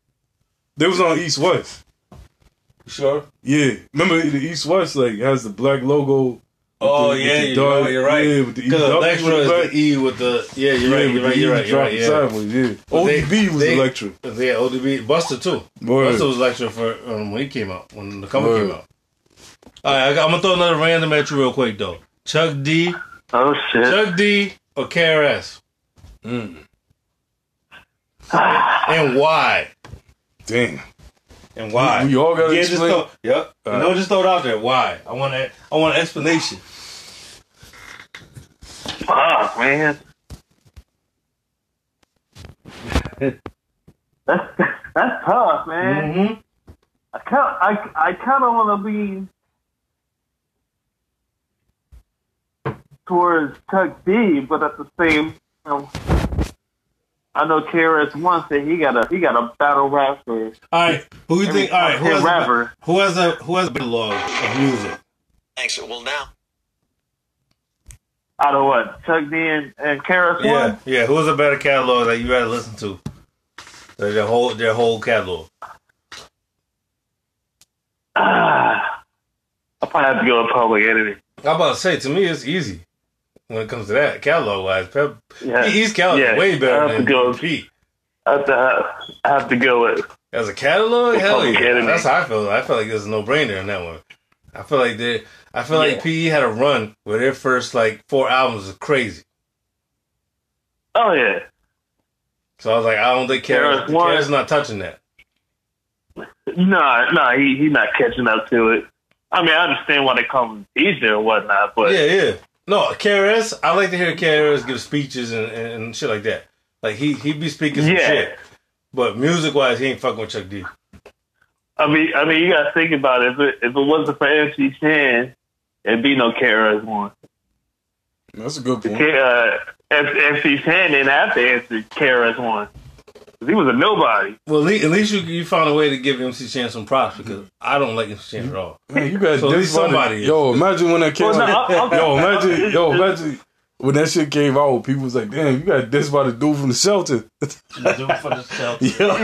They was on East West. Sure. Yeah. Remember the East West like has the black logo. Oh the, yeah, you're right. You're right. Yeah, with the E. Because Electra is the E with the yeah. You're right. You're right. You're right. You're right. Yeah. Sideways, yeah. O D B was they, Electra. Yeah, O D B. Buster too. Word. Buster was Electra for um, when he came out. When the cover Word. came out. All right, I got, I'm gonna throw another random at you real quick though. Chuck D. Oh shit. Chuck D or K R S. Mm. And why? Damn. And why? We, we all gotta yeah, explain. Just throw, yep. Uh, you know, just throw it out there. Why? I want a, I want an explanation. Fuck, man. that's that's tough, man. Mm-hmm. I kind I I kind of want to lean towards Chuck D, but at the same, you know, I know K R S One said he got a he got a battle rap for. All right, who you think? All right, who has rapper? A, who has a who has a catalog of music? Thanks. Well, now. Out of what? Chuck D and, and K R S One? Yeah, yeah. Who has a better catalog that you rather listen to? Their whole their whole catalog. Ah, I probably have to go with Public Enemy. I'm about to say, to me, it's easy when it comes to that catalog wise. Pep, yeah. He's catalog yeah. way better than go, Pete. I have, to, I have to go with as a catalog. with hell yeah, Enemy. That's how I feel. I feel like there's a no brainer in that one. I feel like they. I feel yeah. like P E had a run where their first like four albums was crazy. Oh yeah. So I was like, I don't think K R S is not touching that. No, no, he he's not catching up to it. I mean, I understand why they call him D J or whatnot, but yeah, yeah. No, K R S. I like to hear K R S give speeches and, and, and shit like that. Like he he be speaking some yeah. shit, but music wise, he ain't fucking with Chuck D. I mean, I mean, you gotta think about it. If it, if it wasn't for M C Shan, it'd be no K R S One. That's a good point. K, uh, M C Shan didn't have to answer K R S One. He was a nobody. Well, at least you you found a way to give M C Shan some props because I don't like M C Shan at all. Man, you guys, so at least somebody. Yo, imagine when that came well, out. No, yo, imagine, yo, imagine when that shit came out. People was like, "Damn, you got this by the dude from the shelter." The dude from the shelter.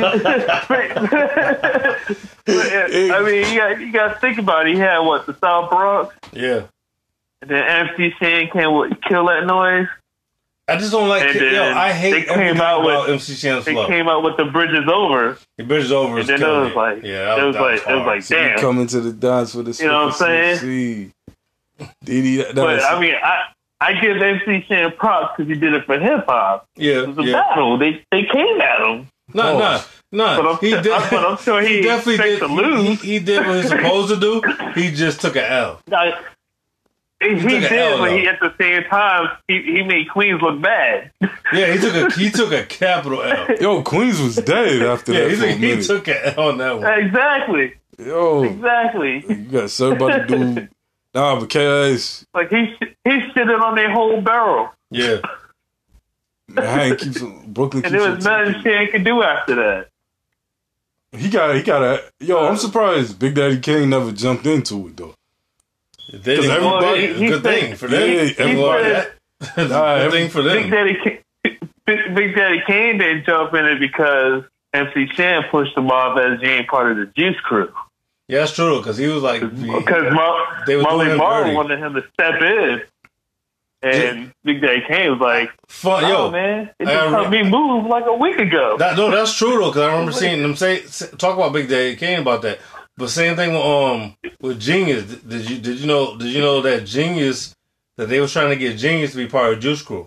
I mean, you got you got to think about it. He had what, the South Bronx? Yeah. And then M C Shan came what, Kill That Noise. I just don't like. Yo, I hate. They came out with M C Shan's flow. They came out with the Bridges Over. The Bridges Over. And then it was like, yeah, it was like, it was like, damn. Coming to the dance for the. You know what I'm saying? Did but I mean, I I give M C Shan props because he did it for hip hop. Yeah, it was a yeah. battle. They they came at him. No, no, no. But I'm, he did, but I'm sure he, he definitely did. To lose. He, he did what he's supposed to do. He just took an L. I, He, he did, L, but he, at the same time, he, he made Queens look bad. Yeah, he took a he took a capital L. Yo, Queens was dead after yeah, that. He, for a he minute. took an L on that one. Exactly. Yo, exactly. You got somebody to do. Nah, but K R S. Like he he shitted on their whole barrel. Yeah. Man, keeps Brooklyn. And there was nothing Shan could do after that. He got he got a yo. I'm surprised Big Daddy Kane never jumped into it though. Because everybody, well, he, he good said, thing for them. Yeah, everybody, said, nah, good thing for them. Big Daddy, Big, Big Daddy Kane didn't jump in it because M C Shan pushed him off as he ain't part of the Juice Crew. Yeah, that's true. Because he was like, because Mar- Marley Marl wanted him to step in, and yeah. Big Daddy Kane was like, Fun, oh, yo, man, it just heard me move like a week ago." That, no, that's true though. Because I remember seeing them say talk about Big Daddy Kane about that. But same thing with um with Genius. Did you did you know did you know that Genius that they was trying to get Genius to be part of Juice Crew?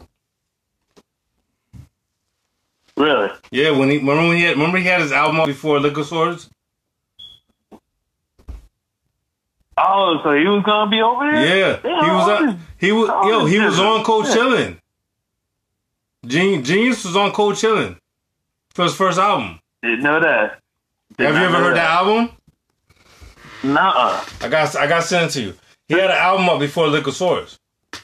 Really? Yeah. When he remember when he had remember he had his album out before Liquor Swords. Oh, so he was gonna be over there? Yeah, yeah he was. On, he was. Yo, he was on Cold Chillin'. Gen- Genius was on Cold Chillin' for his first album. Didn't know that. Didn't Have you ever heard that, that album? Nuh-uh. I got I got sent to you. He had an album up before Liquor Swords.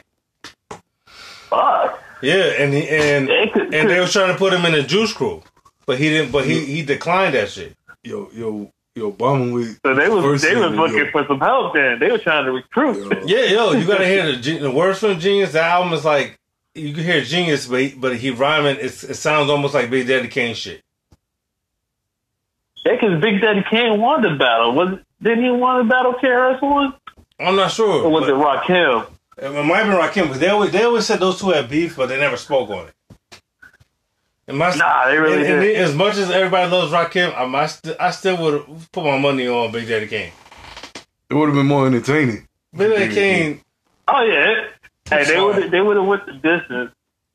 Fuck. Yeah, and he and and they was trying to put him in the Juice Crew, but he didn't. But he, he declined that shit. Yo yo yo, Bomber with. So they was they was looking yo. for some help. Then they were trying to recruit. Yo. Yeah, yo, you gotta hear the the words from Genius. The album is like you can hear Genius, but he, but he rhyming. It's, it sounds almost like Big Daddy Kane shit. Yeah, because Big Daddy Kane won the battle. Was didn't he won the battle? K R S won. I'm not sure. Or was it Rakim? It might have been Rakim, because they always they always said those two had beef, but they never spoke on it. And my, nah, they really and, did. And as much as everybody loves Rakim, I, I, st- I still would have put my money on Big Daddy Kane. It would have been more entertaining. Big Daddy Kane. Oh yeah. Hey, they would they would have went the distance.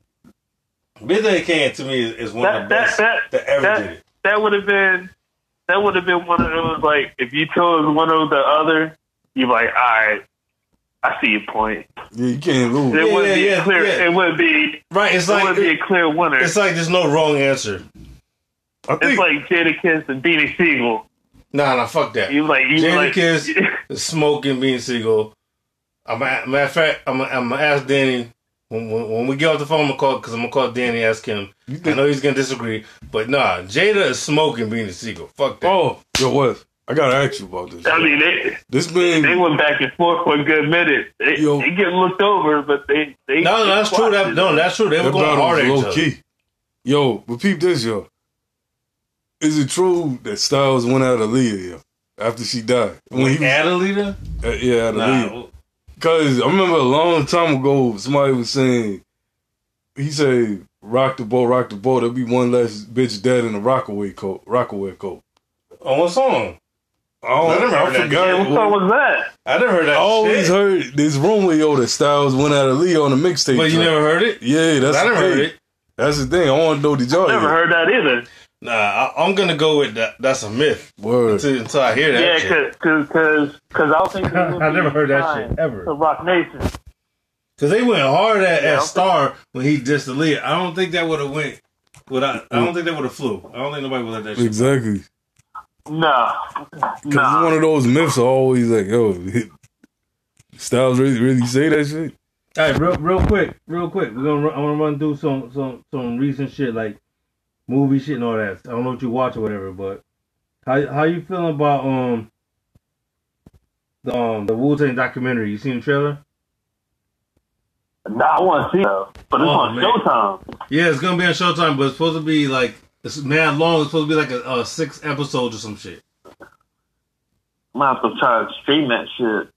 Big Daddy Kane to me is one that, of the best that, that, that ever that, did it. That would have been that would have been one of those, like, if you chose one or the other, you're like, all right, I see your point. Yeah, you can't lose. It yeah, wouldn't yeah, be yeah, a clear. yeah. It wouldn't be right. It's it like wouldn't be a clear winner. It's like there's no wrong answer. I think, it's like Jadakiss and Beanie Siegel. Nah, nah, fuck that. You like you Jadakiss like, is smoking Beanie Siegel. I'm matter of fact, I'm I'm gonna ask Danny when, when when we get off the phone. I'm gonna call because I'm gonna call Danny. Ask him. I know he's gonna disagree, but nah, Jada is smoking Beanie Siegel. Fuck that. Oh, yo, what? I gotta ask you about this. I mean, they, this man, they went back and forth for a good minute. They, yo, they get looked over, but they they no, no that's true. That, no, that's true. They were going hard at each other. Key. Yo, but peep this, yo. Is it true that Styles went out of Aaliyah, yo, after she died? When he at Aaliyah? Uh, yeah, at Aaliyah. Nah. Cause I remember a long time ago, somebody was saying, he said, "Rock the boat, rock the boat. There'll be one less bitch dead in a Rockaway coat, Rockaway coat." On what song? Oh, I never heard that. Forgot. What song was that? I never heard that. I always shit. heard this rumor, yo, that Styles went out of Leo on the mixtape. But you track. never heard it? Yeah, that's I the never thing. heard it. That's the thing. I want to know, did y'all never hear heard that either. Nah, I, I'm gonna go with that. That's a myth. Word. Until, until I hear that. Yeah, shit. cause, cause, cause I don't think I never heard that shit ever. To Rock Nation. Cause they went hard at, yeah, at Star when he dissed Aaliyah. I don't think that would have went. Without, I don't think that would have flew. I don't think nobody would let that shit. Exactly. No. Cause nah. It's one of those myths. Are always like, yo, Styles really, really say that shit. All right, real, real quick, real quick. We're gonna, I want to run through some, some, some recent shit like movie shit and all that. I don't know what you watch or whatever, but how, how you feeling about um, the um, the Wu-Tang documentary? You seen the trailer? Nah, I want to see it, but it's oh, on man. Showtime. Yeah, it's gonna be on Showtime, but it's supposed to be like it's mad long. It's supposed to be like a, a six episodes or some shit. I'm gonna have to try to stream that shit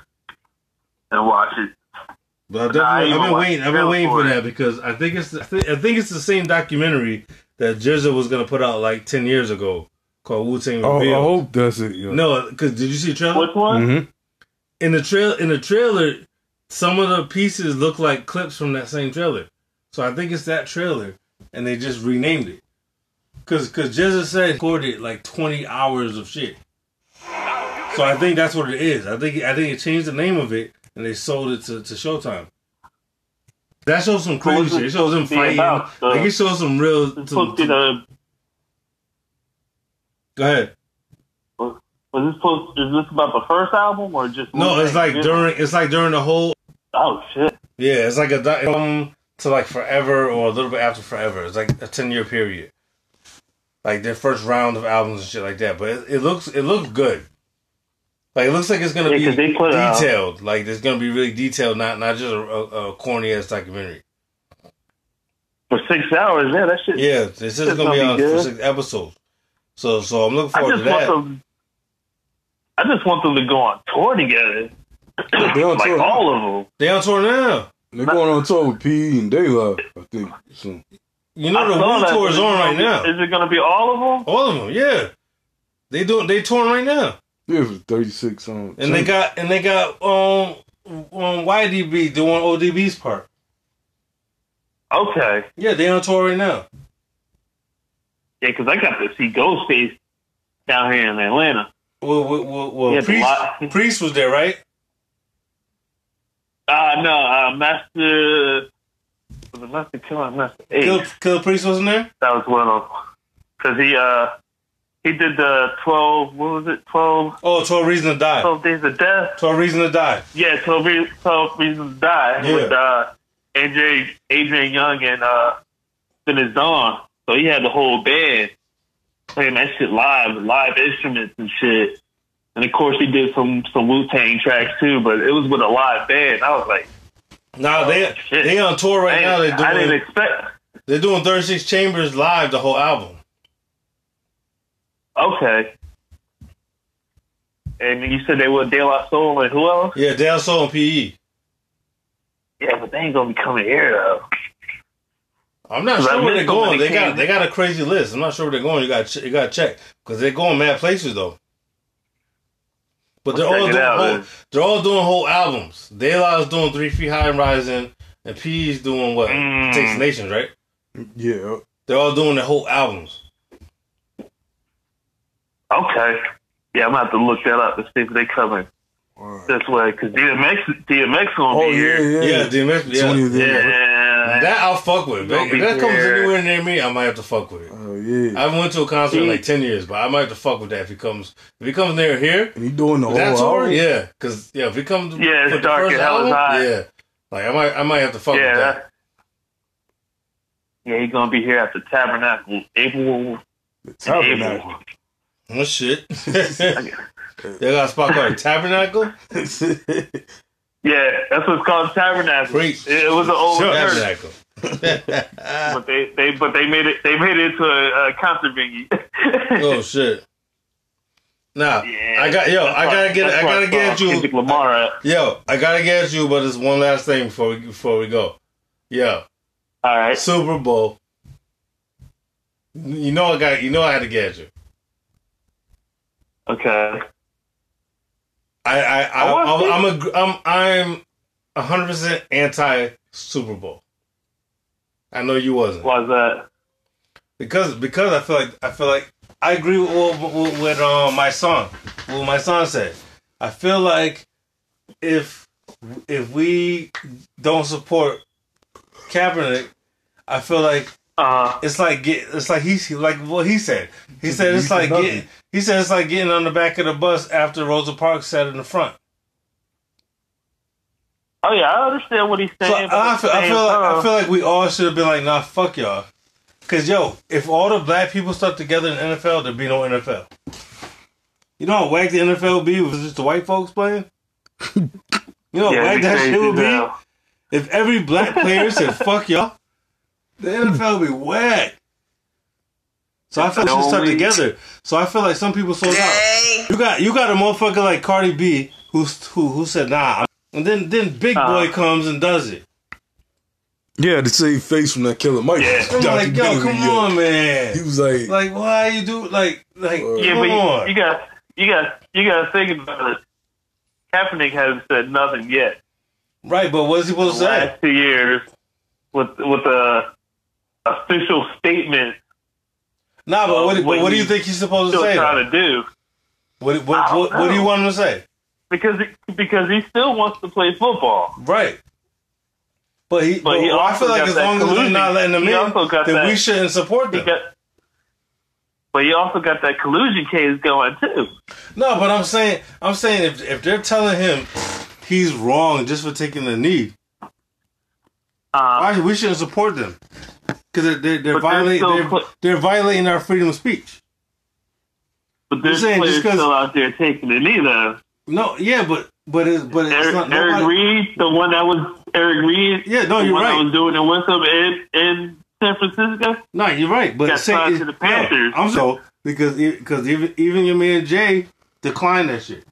and watch it. But nah, I've been waiting. I've been waiting for that because I think it's I think, I think it's the same documentary that J Z A was gonna put out like ten years ago called Wu-Tang oh, Revealed. I hope that's it. Yeah. No, because did you see the trailer? Which one? Mm-hmm. In the trail, in the trailer, some of the pieces look like clips from that same trailer. So I think it's that trailer, and they just renamed it. Cause, cause J Z A said he recorded like twenty hours of shit. So I think that's what it is. I think I think it changed the name of it, and they sold it to, to Showtime. That shows some crazy shit. It shows them fighting. About, uh, like it shows some real. Some, some, the, go ahead. Was this supposed? Is this about the first album or just? No, it's like during. It's like during the whole. Oh shit! Yeah, it's like a um to like forever or a little bit after forever. It's like a ten year period. Like their first round of albums and shit like that. But it, it looks it looks good. Like it looks like it's gonna yeah, be detailed. Like it's gonna be really detailed, not not just a, a, a corny ass documentary. For six hours, yeah, that shit. Yeah, this is gonna be on for six episodes. So so I'm looking forward to that. Them, I just want them to go on tour together. They on like tour all now. of them. They on tour now. They're going on tour with P E and Daylight, I think. So. You know I the Wu tour is on right now. Is it gonna be all of them? All of them, yeah. They doing they touring right now. Yeah, for thirty-six on. And they got and they got um um Y D B doing O D B's part. Okay. Yeah, they on tour right now. Yeah, because I got to see Ghostface down here in Atlanta. Well, well, well, well Priest, Priest was there, right? Uh no, uh, Master. Was it Master Killer? Master Eight. Killer, Killer Priest wasn't there. That was one of them. Because he uh. He did the twelve, what was it, twelve? Oh, twelve Reasons to Die. twelve Days of Death. twelve Reasons to Die. Yeah, twelve, Re- twelve Reasons to Die. Yeah. With uh, Adrian, Adrian Young and uh, Dennis Dawn. So he had the whole band playing that shit live, live instruments and shit. And of course he did some, some Wu-Tang tracks too, but it was with a live band. I was like, nah, oh, they shit. they on tour right I now. They're doing, I didn't expect. They're doing thirty-six Chambers live, the whole album. Okay. And you said they were De La Soul and who else? Yeah, De La Soul and P E. Yeah, but they ain't gonna be coming here though. I'm not sure where they're going. They got they got a crazy list. I'm not sure where they're going. You got you got to check because they're going mad places though. But they're all doing whole, they're all doing whole albums. De La is doing Three Feet High and Rising, and P E's doing what? Mm. Takes Nations, right? Yeah. They're all doing the whole albums. Okay. Yeah, I'm gonna have to look that up to see if they coming right this way because D M X, D M X gonna oh, be yeah, here. Yeah, yeah, D M X, yeah, yeah. yeah. That I'll fuck with. If that comes here. anywhere near me, I might have to fuck with it. Oh yeah. I haven't went to a concert in like ten years, but I might have to fuck with that if he comes. If he comes near here, and he doing the whole that tour, album? yeah, because yeah, if he comes, yeah, it's dark and hell is high. Yeah, like I might, I might have to fuck yeah, with that. Yeah, he's gonna be here at the Tabernacle, April. The Tabernacle. April. Oh shit. They got a spot called Tabernacle? Yeah, that's what it's called, Tabernacle. Preach. It was an old sure. church. Tabernacle. but they, they but they made it they made it into a, a concert venue. Oh shit. Now yeah, I got yo, I gotta get I gotta get at you. Kendrick Lamar at. Yo, I gotta get at you, but there's one last thing before we before we go. Yo. All right. Super Bowl. You know I got you know I had to get at you. Okay. I, I, I, I I'm a, I'm, I'm a hundred percent anti Super Bowl. I know you wasn't. Why is that? Because, because I feel like, I feel like I agree with what, with, with uh, my son. What my son said. I feel like if, if we don't support Kaepernick, I feel like uh, it's like get, it's like he's like what he said. He said it's like getting, he said it's like getting on the back of the bus after Rosa Parks sat in the front. Oh yeah, I understand what he's saying. So I feel, I feel like I feel like we all should have been like, nah, fuck y'all. Cause yo, if all the black people stuck together in the N F L, there'd be no N F L. You know how whack the N F L would be if it was just the white folks playing? You know how yeah, whack that shit would be? If every black player said fuck y'all, the N F L would be whack. So I feel like we should stuck together. So I feel like some people sold out. You got you got a motherfucker like Cardi B who's who who said nah. And then, then Big Boy uh, comes and does it. Yeah, the same face from that Killer Mike. Yeah. I'm like, yo, come yeah. on, man. He was like, like, why you do like, like, uh, yeah, come but on. You, you got, you got, you got to think about it. Kaepernick hasn't said nothing yet. Right, but what's he supposed to say? Last two years, with with a official statement. Nah, but what, what, what do you think he's supposed to say? Still trying to do. What, what, what, what do you want him to say? Because because he still wants to play football, right? But he, but, but he I feel like as long collusion. as we're not letting him he in, then that, we shouldn't support them. Got, but he also got that collusion case going too. No, but I'm saying, I'm saying if if they're telling him he's wrong just for taking the knee, uh, why, we shouldn't support them because they're they're, they're violating they're, they're, they're violating our freedom of speech. But there's players still out there taking the knee though. No, yeah, but but it's but it's Eric, not Eric nobody... Reed, the one that was Eric Reed. Yeah, no, you're the one right. That was doing it with him in, in San Francisco. No, you're right. But got signed to the Panthers. No, I'm so because because even even your man Jay declined that shit.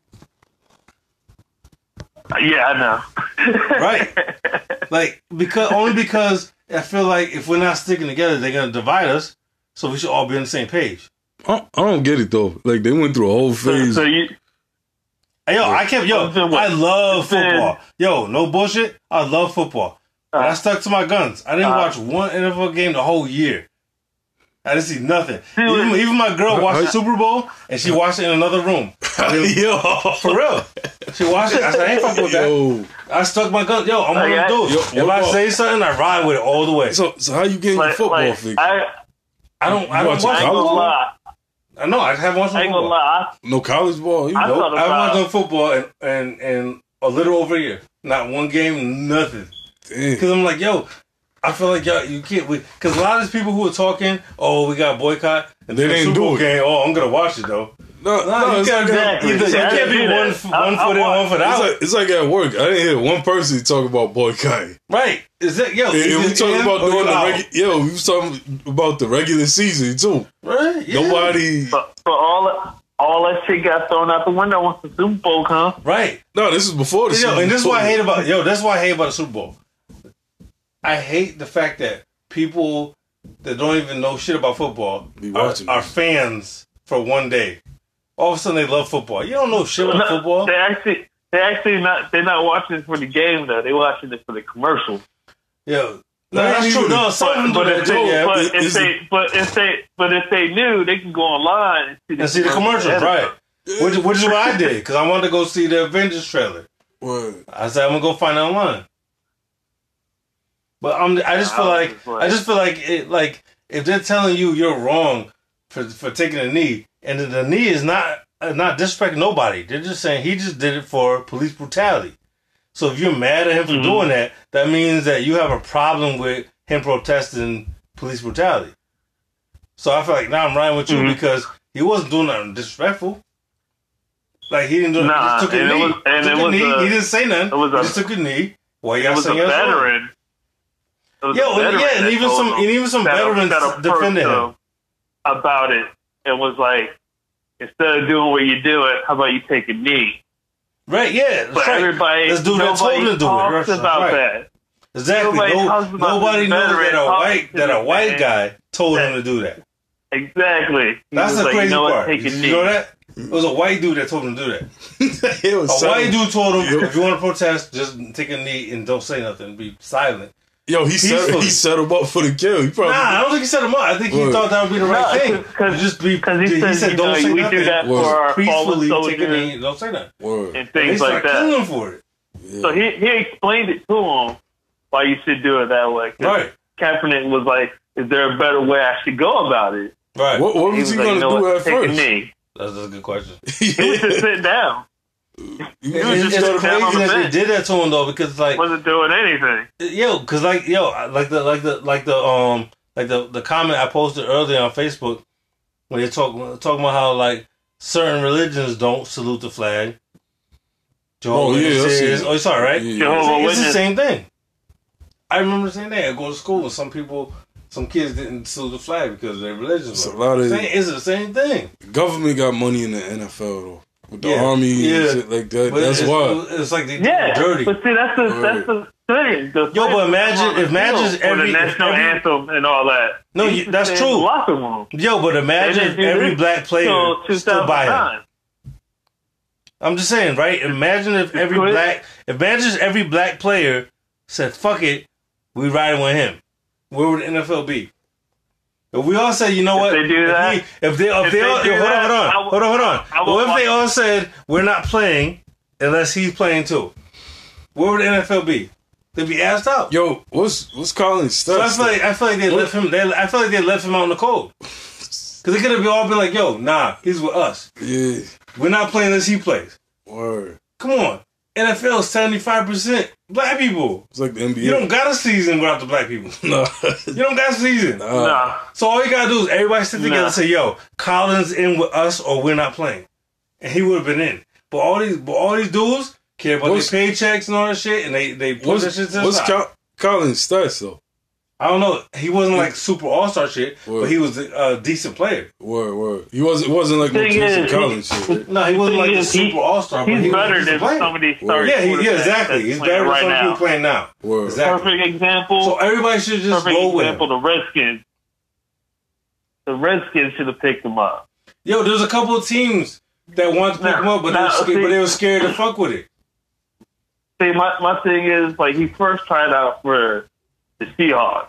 Uh, yeah, I know. Right, like because only because I feel like if we're not sticking together, they're gonna divide us. So we should all be on the same page. I, I don't get it though. Like they went through a whole phase. So, so you. Hey, yo, I kept yo. I love football. Yo, no bullshit. I love football. Uh, I stuck to my guns. I didn't uh, watch one N F L game the whole year. I didn't see nothing. Even, even my girl watched the Super Bowl and she watched it in another room. Yo, for real, she watched it. I said, I ain't fucking with that. Yo. I stuck my guns. Yo, I'm gonna do it. If I say something, I ride with it all the way. So, so how you getting like, your football like, fix? I, I don't. I don't watch football. I know. I haven't watched I ain't football. Gonna lie. No college ball. You I know. I haven't watched no football in, in, in a little over a year. Not one game, nothing. Because I'm like, yo, I feel like y'all, you can't. Because a lot of these people who are talking, oh, we got boycott, and they then didn't Super do Bowl it. Game, oh, I'm gonna watch it though. No, no, no, it's you like exactly. Either, it's you like, can't be one, one foot in, one foot out. It's like, it's like at work. I didn't hear one person talk about boycotting. Right. Is that yo? And, and we talking about doing the regu- yo. We was talking about the regular season too. Right. Yeah. Nobody. But, but all all that shit got thrown out the window once the Super Bowl comes. Right. No, this is before the yo, Super Bowl. And this is what I hate about yo. That's why I hate about the Super Bowl. I hate the fact that people that don't even know shit about football are, are fans for one day. All of a sudden, they love football. You don't know shit about no, football. They actually, they actually not. They're not watching it for the game though. They're watching it for the commercial. Yeah, no, that's true. No, some but, do but, that if too. they, Yeah, but it, if they, but if they, but if they knew, they can go online and see the, and see the commercials, right? Which, which is what I did because I wanted to go see the Avengers trailer. Word. I said I'm gonna go find it online. But I'm, I just feel like I just feel like it, like if they're telling you you're wrong for for taking a knee, and the, the knee is not not disrespecting nobody. They're just saying he just did it for police brutality. So if you're mad at him for mm-hmm. doing that, that means that you have a problem with him protesting police brutality. So I feel like now I'm riding with you mm-hmm. because he wasn't doing nothing disrespectful. Like he didn't do nah, he just took a knee. Was, and took it a was knee. A, he didn't say nothing. It was a, he just took a knee. Well, it was a veteran. It was Yo, a veteran yeah, and even some, and even some veterans defended him about it. It was like, instead of doing what you're doing, how about you take a knee? Right, yeah. But right. everybody, Let's do that. Told him to do talks it. about right. that. Exactly. Nobody, no, talks about nobody knows that a white that a white man. guy told him to do that. Exactly. He That's the like, crazy you know part. What, Did you know that? It was a white dude that told him to do that. it was a so, white dude told him, if you want to protest, just take a knee and don't say nothing. Be silent. Yo, he set, he set him up for the kill. He probably nah, I don't think he set him up. I think he Word. thought that would be the right no, thing. Cause, just be, because he, he said, said, don't know, say we nothing. do that Word. for our peacefully fallen take a soldiers. knee, don't say nothing. Word. And things and like that. Killing him for it. Yeah. So he he explained it to him why you should do it that way. Right. Kaepernick was like, "Is there a better way I should go about it?" Right. What, what was he, was he like, going to you know do what? at Take first? A knee. That's, that's a good question. He was just sitting down. He was it's just crazy that they did that to him though, because like wasn't doing anything. Yo, because like yo, like the like the like the um like the the comment I posted earlier on Facebook when they talk talking about how like certain religions don't salute the flag. Jehovah's oh yeah, Witnesses. Oh, you saw it, right? Yeah. Jehovah's it's, it's the same thing. I remember the same thing. I go to school and some people, some kids didn't salute the flag because of their religion. It's a lot of it's the same thing. Government got money in the N F L though. With the yeah. army yeah. and shit like that. But that's it's, why. It's like they yeah, dirty. But see, that's the that's the thing. The Yo, but imagine if imagine every the national every, anthem and all that. No, you, that's true. Locker room. Yo, but imagine if every black player stood by him. I'm just saying, right? Imagine if every black, imagine if every black player said, "Fuck it, we riding with him." Where would the N F L be? If we all said, you know if what? They do if, that, we, if they, if, if they, they all, yo, hold on, hold on, will, hold on, hold on. Well, if they all said we're not playing unless he's playing too, where would the N F L be? They'd be asked out. Yo, what's what's Colin Stutz? So I feel like I feel like they what? left him. They, I feel like they left him out in the cold. Because they could have all been like, "Yo, nah, he's with us. Yeah, we're not playing unless he plays." Word. Come on. N F L is seventy-five percent black people. It's like the N B A. You don't got a season without the black people. No. You don't got a season. Nah. nah. So all you got to do is everybody sit together nah. and say, yo, Collins in with us or we're not playing. And he would have been in. But all these but all these dudes care about what's, their paychecks and all that shit, and they, they put that shit to the What's side. Col- Colin Stutz, though? I don't know. He wasn't like super all-star shit, word. But he was a decent player. Word, word. He wasn't, it wasn't like no Jason Collins shit. No, he wasn't like a super he, all-star. He's but he better was than somebody starting. Yeah, he, yeah, exactly. He's better than some people playing now. Word. Exactly. Perfect example. So everybody should just perfect go with example, him. the Redskins. The Redskins should have picked him up. Yo, there's a couple of teams that wanted to pick now, him up, but, now, they were scared, see, but they were scared to fuck with it. See, my, my thing is, like, he first tried out for the Seahawks.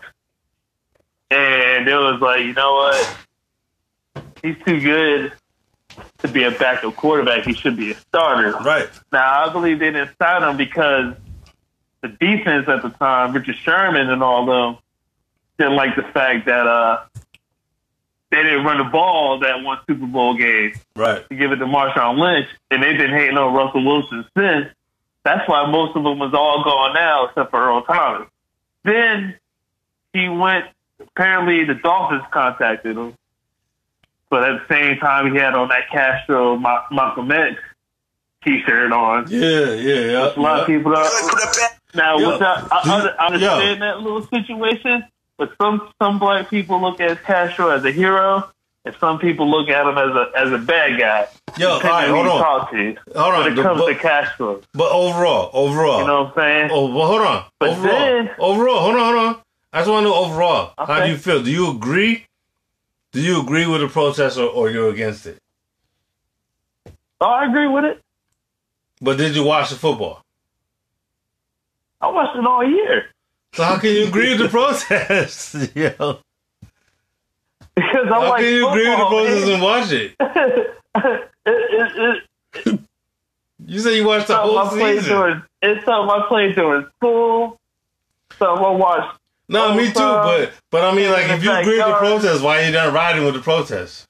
And it was like, you know what? He's too good to be a backup quarterback. He should be a starter. Right. Now, I believe they didn't sign him because the defense at the time, Richard Sherman and all them, didn't like the fact that uh, they didn't run the ball that one Super Bowl game. Right. To give it to Marshawn Lynch. And they've been hating on Russell Wilson since. That's why most of them was all gone now, except for Earl Thomas. Then he went. Apparently, the Dolphins contacted him, but at the same time, he had on that Castro Ma- Malcolm X T-shirt on. Yeah, yeah, yeah. A lot yeah. of people are. Now, Yo, with that, I, I understand yo. that little situation, but some some black people look at Castro as a hero, and some people look at him as a as a bad guy. Yo, all right, hold on. Talk to Hold on. when it The, comes but, to Castro. but overall, overall. You know what I'm saying? Oh, well, hold on. But overall, then, overall, hold on, hold on. I just want to know overall. Okay. How do you feel? Do you agree? Do you agree with the protest or, or you're against it? Oh, I agree with it. But did you watch the football? I watched it all year. So how can you agree with the protest? Yo. Because I how like can you football, agree with the protest man. and watch it? it, it, it, You say you watched the whole I played season. during, it's something I played during school. Something I watched. No, me too. But but I mean, like, if you agree with the protest, why are you not riding with the protest?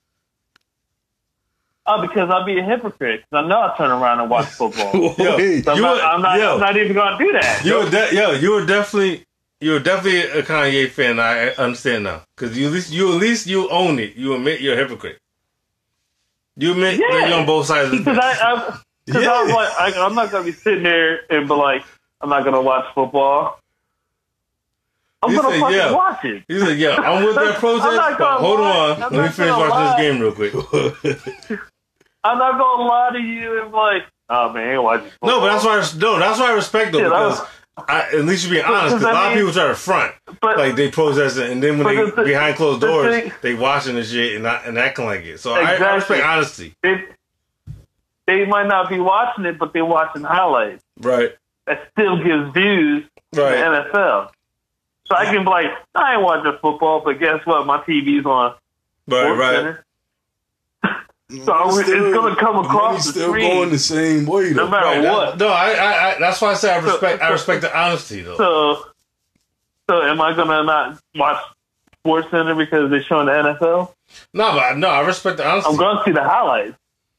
Oh, because I'll be a hypocrite. Because I know I'll turn around and watch football. Yo, so I'm, you not, were, I'm, not, yo, I'm not even going to do that. You were de- yo, you were definitely you were definitely a Kanye fan. I understand now because you at least you at least you own it. You admit you're a hypocrite. You admit Yeah. that you're on both sides of the Because I, I, cause Yeah. I was like, I, I'm not going to be sitting there and be like, I'm not going to watch football. I'm He going to said, fucking yeah. watch it. He said, "Yeah, I'm with that I'm protest." not But gonna hold lie. on, I'm let me not finish gonna watching lie. this game real quick. I'm not going to lie to you and be like, oh, man, I ain't watching football. No, but that's why I, no, that's why I respect though Yeah, that because was- I, at least you being honest. Because a I lot of mean- people try to front, But- like they protest it, and then when but they the thi- behind closed the doors, thing- they watching the shit and not, and acting like it. So I, I Exactly. respect honesty. They, they might not be watching it, but they're watching highlights. Right, That still gives views to right. the N F L. So I can be like, I ain't watching football, but guess what? My T V's on Right, Sports right. Center. So it's going to come across the still screen. going the same way though. No matter Right, what. that- no, I, I, I, that's why I say I respect, So- I respect the honesty though. So, so am I gonna not watch Sports Center because they're showing the N F L? no, but no, I respect the honesty. I'm gonna see the highlights.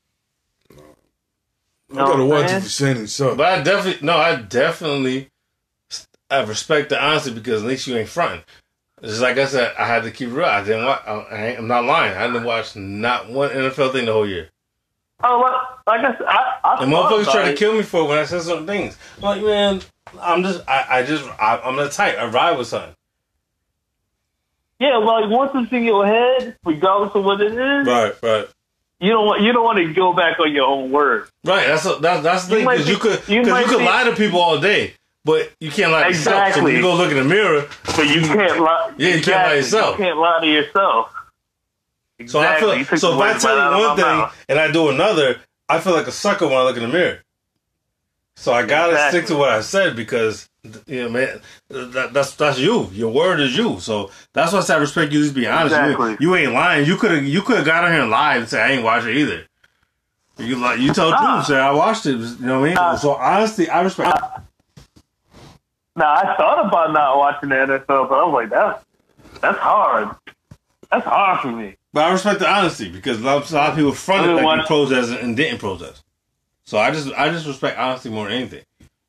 I gotta what I'm watch saying? it for Shannon Sharp. But I definitely, no, I definitely, I respect the honesty because at least you ain't fronting. Just like I said, I had to keep it real. I didn't watch. I, I ain't, I'm not lying. I didn't watch not one N F L thing the whole year. Oh, like, like I said, I, I And thought motherfuckers about try to it. kill me for it when I said certain things. I'm like, man, I'm just, I, I just, I, I'm the type. I ride with something. Yeah, like once it's in your head, regardless of what it is, Right, right. you don't want you don't want to go back on your own word. Right, that's a, that's that's the You thing might because you be- could you because you, might could be- lie to people all day, but you can't lie to yourself. So Exactly. when you go look in the mirror, But you can't lie. Yeah, you can't lie to Exactly. yourself. You can't lie to yourself. so I Exactly. feel You took so the if I words tell right out you of one my thing mouth. and I do another, I feel like a sucker when I look in the mirror. So I gotta Exactly. stick to what I said because you know, man, that, that's that's you. Your word is you. So that's why I said I respect you. Just be honest. Exactly. You, you ain't lying. You could have you could have got on here and lied and said I ain't watch it either. You like you told the Nah. truth. Say I watched it. You know what I mean? Nah. So honestly, I respect. Now I thought about not watching the N F L, but I was like, that's that's hard. That's hard for me. But I respect the honesty because a lot, a lot of people fronted I mean, like you what- protested and didn't protest. So I just I just respect honesty more than anything.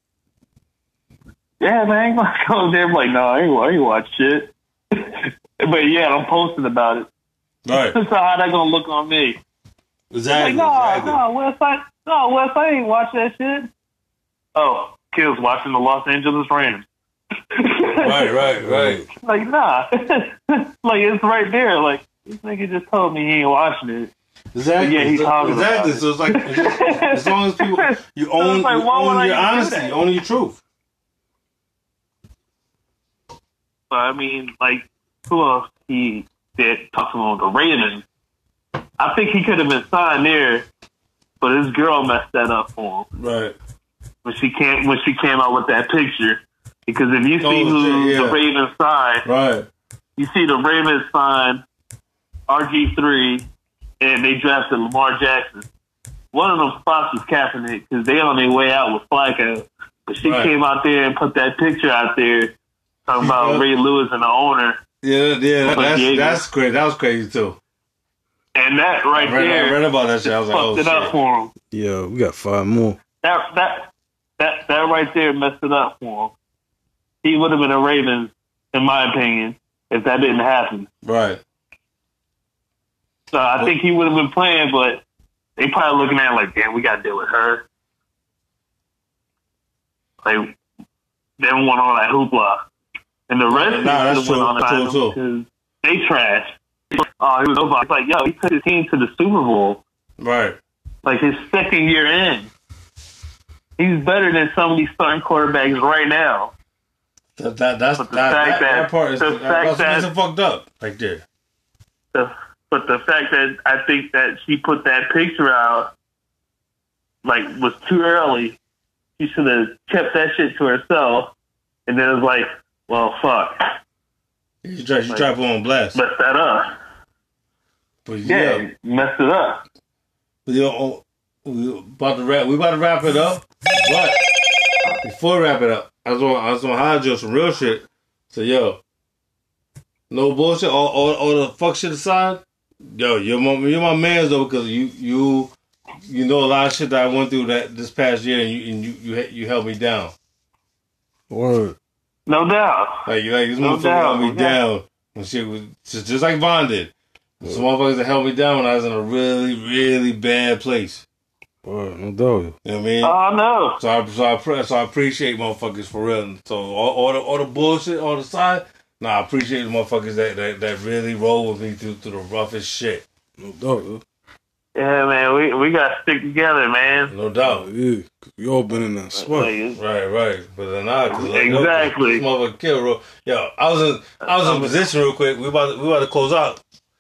Yeah, man, I ain't gonna go there and be like, no, I ain't, I ain't watch shit. But yeah, I'm posting about it. Right. So how that gonna look on me? Exactly. Like, no, exactly. no, Wes, I, no, Wes, I ain't watch that shit. Oh, kids watching the Los Angeles Rams. Right, right, right. Like, nah. Like, it's right there. Like, this nigga just told me he ain't watching it. Exactly. Yeah, he's So- talking about exactly. it. So it's like it's just- as long as people you own, It's like, you why would own I your even do honesty, that? you own your truth. But I mean, like, who else he did talk about the Ravens? I think he could have been signed there, but his girl messed that up for him Right. when she came when she came out with that picture. Because if you see Oh, who yeah. the Ravens signed, Right. you see the Ravens signed R G three, and they drafted Lamar Jackson. One of them spots was Kaepernick because they on their way out with Flacco. But she Right. came out there and put that picture out there talking about Yeah. Ray Lewis and the owner. Yeah, yeah. That, Like, that's yeah. that's great. That was crazy too. And that right I read, there I read about that shit. I was like, fucked oh it up shit. for him. Yeah, we got five more. That that that that right there messed it up for him. He would have been a Ravens, in my opinion, if that didn't happen. Right. So I but, think he would have been playing, but they probably looking at it like, damn, we got to deal with her. Like, they don't want all that hoopla. And the rest nah, of that's them true. went on True, because they trash. Oh, he was over. It's like, yo, he took his team to the Super Bowl. Right. Like his second year in. He's better than some of these starting quarterbacks right now. That, that that's but the that, fact that, that, that part is the that, fact that's that, fucked up right there. The, but the fact that I think that she put that picture out like was too early. She should have kept that shit to herself, and then it was like, well, fuck. You try, you like, try to put on blast. Messed that up. But yeah, yeah messed it up. But yo, we about to wrap. We about to wrap it up. But before we wrap it up, I just want I just want to highlight you some real shit. So yo, no bullshit. All all, all the fuck shit aside, yo, you're my you're my man though because you you you know a lot of shit that I went through that this past year and you and you you, you held me down. Word. No doubt. Like like this no motherfucker held me no down doubt. When shit was just, just like Von did. Word. Some motherfuckers that held me down when I was in a really really bad place. Word, no doubt. You know what I mean? Oh no. So I so I so I appreciate motherfuckers for real. So all, all the all the bullshit on the side, nah, I appreciate the motherfuckers that, that, that really roll with me through through the roughest shit. No doubt. Yo. Yeah, man, we we gotta stick together, man. No doubt. Oh, yeah, we all been in that spot. Right, right. But then I cause exactly. This motherfucker kill, bro. Yo, I was in I was in position real quick. We about to, we about to close out,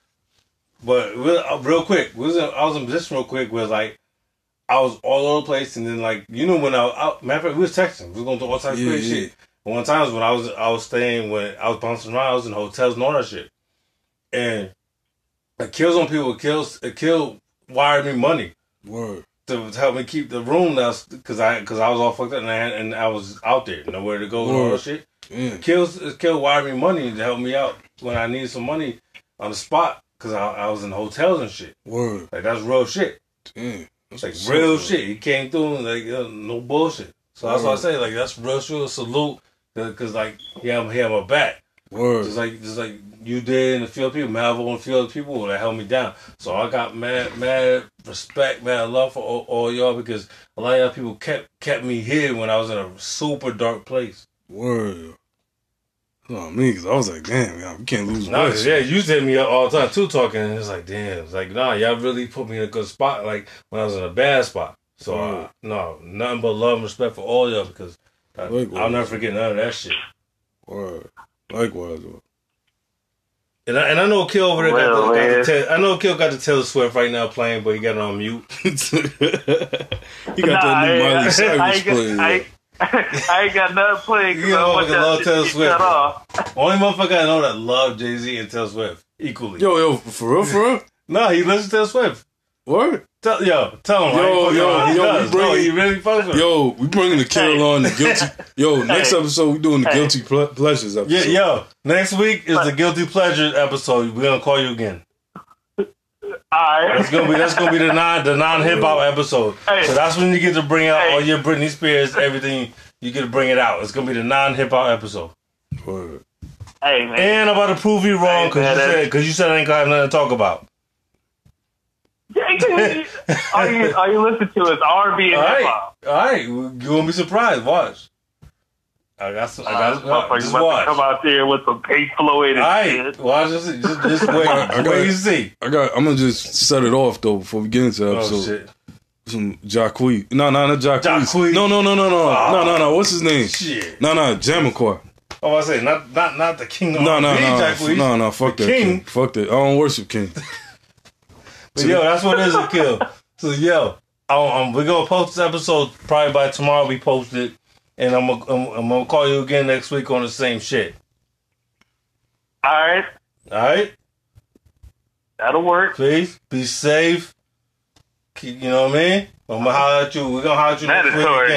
but real, real quick, we was in, I was in position real quick. Where like. I was all over the place, and then like you know when I, I matter of fact, we was texting, we was going through all types of yeah, crazy yeah. shit. And one time when I was I was staying when I was bouncing around, I was in hotels and all that shit, and it kills on people. It kills it kill wired me money. Word. To, to help me keep the room now because I because I was all fucked up and I, had, and I was out there nowhere to go Word. And all that shit. Yeah. It kills it killed wired me money to help me out when I needed some money on the spot because I, I was in hotels and shit. Word. Like that's real shit. Damn. It's like so real good. Shit. He came through and like uh, no bullshit. So that's Word. What I say. Like that's real shit. Salute because like he had, he had my back. Word. Just like just like you did and a few other people, Malvo and a few other people that held me down. So I got mad mad respect, mad love for all, all y'all because a lot of y'all people kept kept me here when I was in a super dark place. Word. Oh, me, because I was like, damn, man, we can't lose nah, much. Yeah, you used to hit me up all the time, too, talking, and it's like, damn. It's like, nah, y'all really put me in a good spot, like, when I was in a bad spot. So, uh, no, nothing but love and respect for all y'all, because I, I'll never forget none of that shit. Word. Likewise, bro. And I, and I know Kill over there well, got, the, got the I know Kill got the Taylor Swift right now playing, but he got it on mute. he got nah, that new Miley Cyrus playing. I, I ain't got nothing playing. You know, motherfucker love Taylor Swift. Only motherfucker I know that love Jay-Z and Taylor Swift equally. Yo, yo, for real, for real? No, he listens to Taylor Swift. What? Tell, yo, tell him. Yo, yo, yo, yo we bring, no, he really fucks with Yo, we bringing the Kill on the guilty. Yo, next hey. episode we doing the hey. guilty ple- pleasures episode. Yeah, yo, next week is the guilty pleasures episode. We're gonna call you again. Alright. That's gonna be that's gonna be the non the non hip hop episode. Hey. So that's when you get to bring out hey. all your Britney Spears, everything. You get to bring it out. It's gonna be the non hip hop episode. Word. Hey man. And I'm about to prove you wrong because hey, you said because you said I ain't got nothing to talk about. all you all you listen to is R and B and hip hop. All right, you gonna be surprised. Watch. I got some. I got. Uh, uh, just watch. Come out there with some Pink Floyd and all right, shit. Watch this. Just, just wait. I, I got, you see. I got. I'm gonna just set it off though before we get into the episode. Oh shit. Some Jacquees. No, no, not Jacquees. Jacquees. No, no, no, no, no, oh. no, no, no. What's his name? Shit. No, no, Jamiroquai. Oh, I say not, not, not the king of no, no, no, Jacquees. no, no. Fuck the that king. king. Fuck that. I don't worship king. But yo, that's what it is a kill. So yo, um, we're gonna post this episode probably by tomorrow. We post it, and I'm gonna, I'm, I'm gonna call you again next week on the same shit. All right. All right. That'll work. Please be safe. You know what I mean? I'm gonna holler at you. We're gonna holler at you next week again.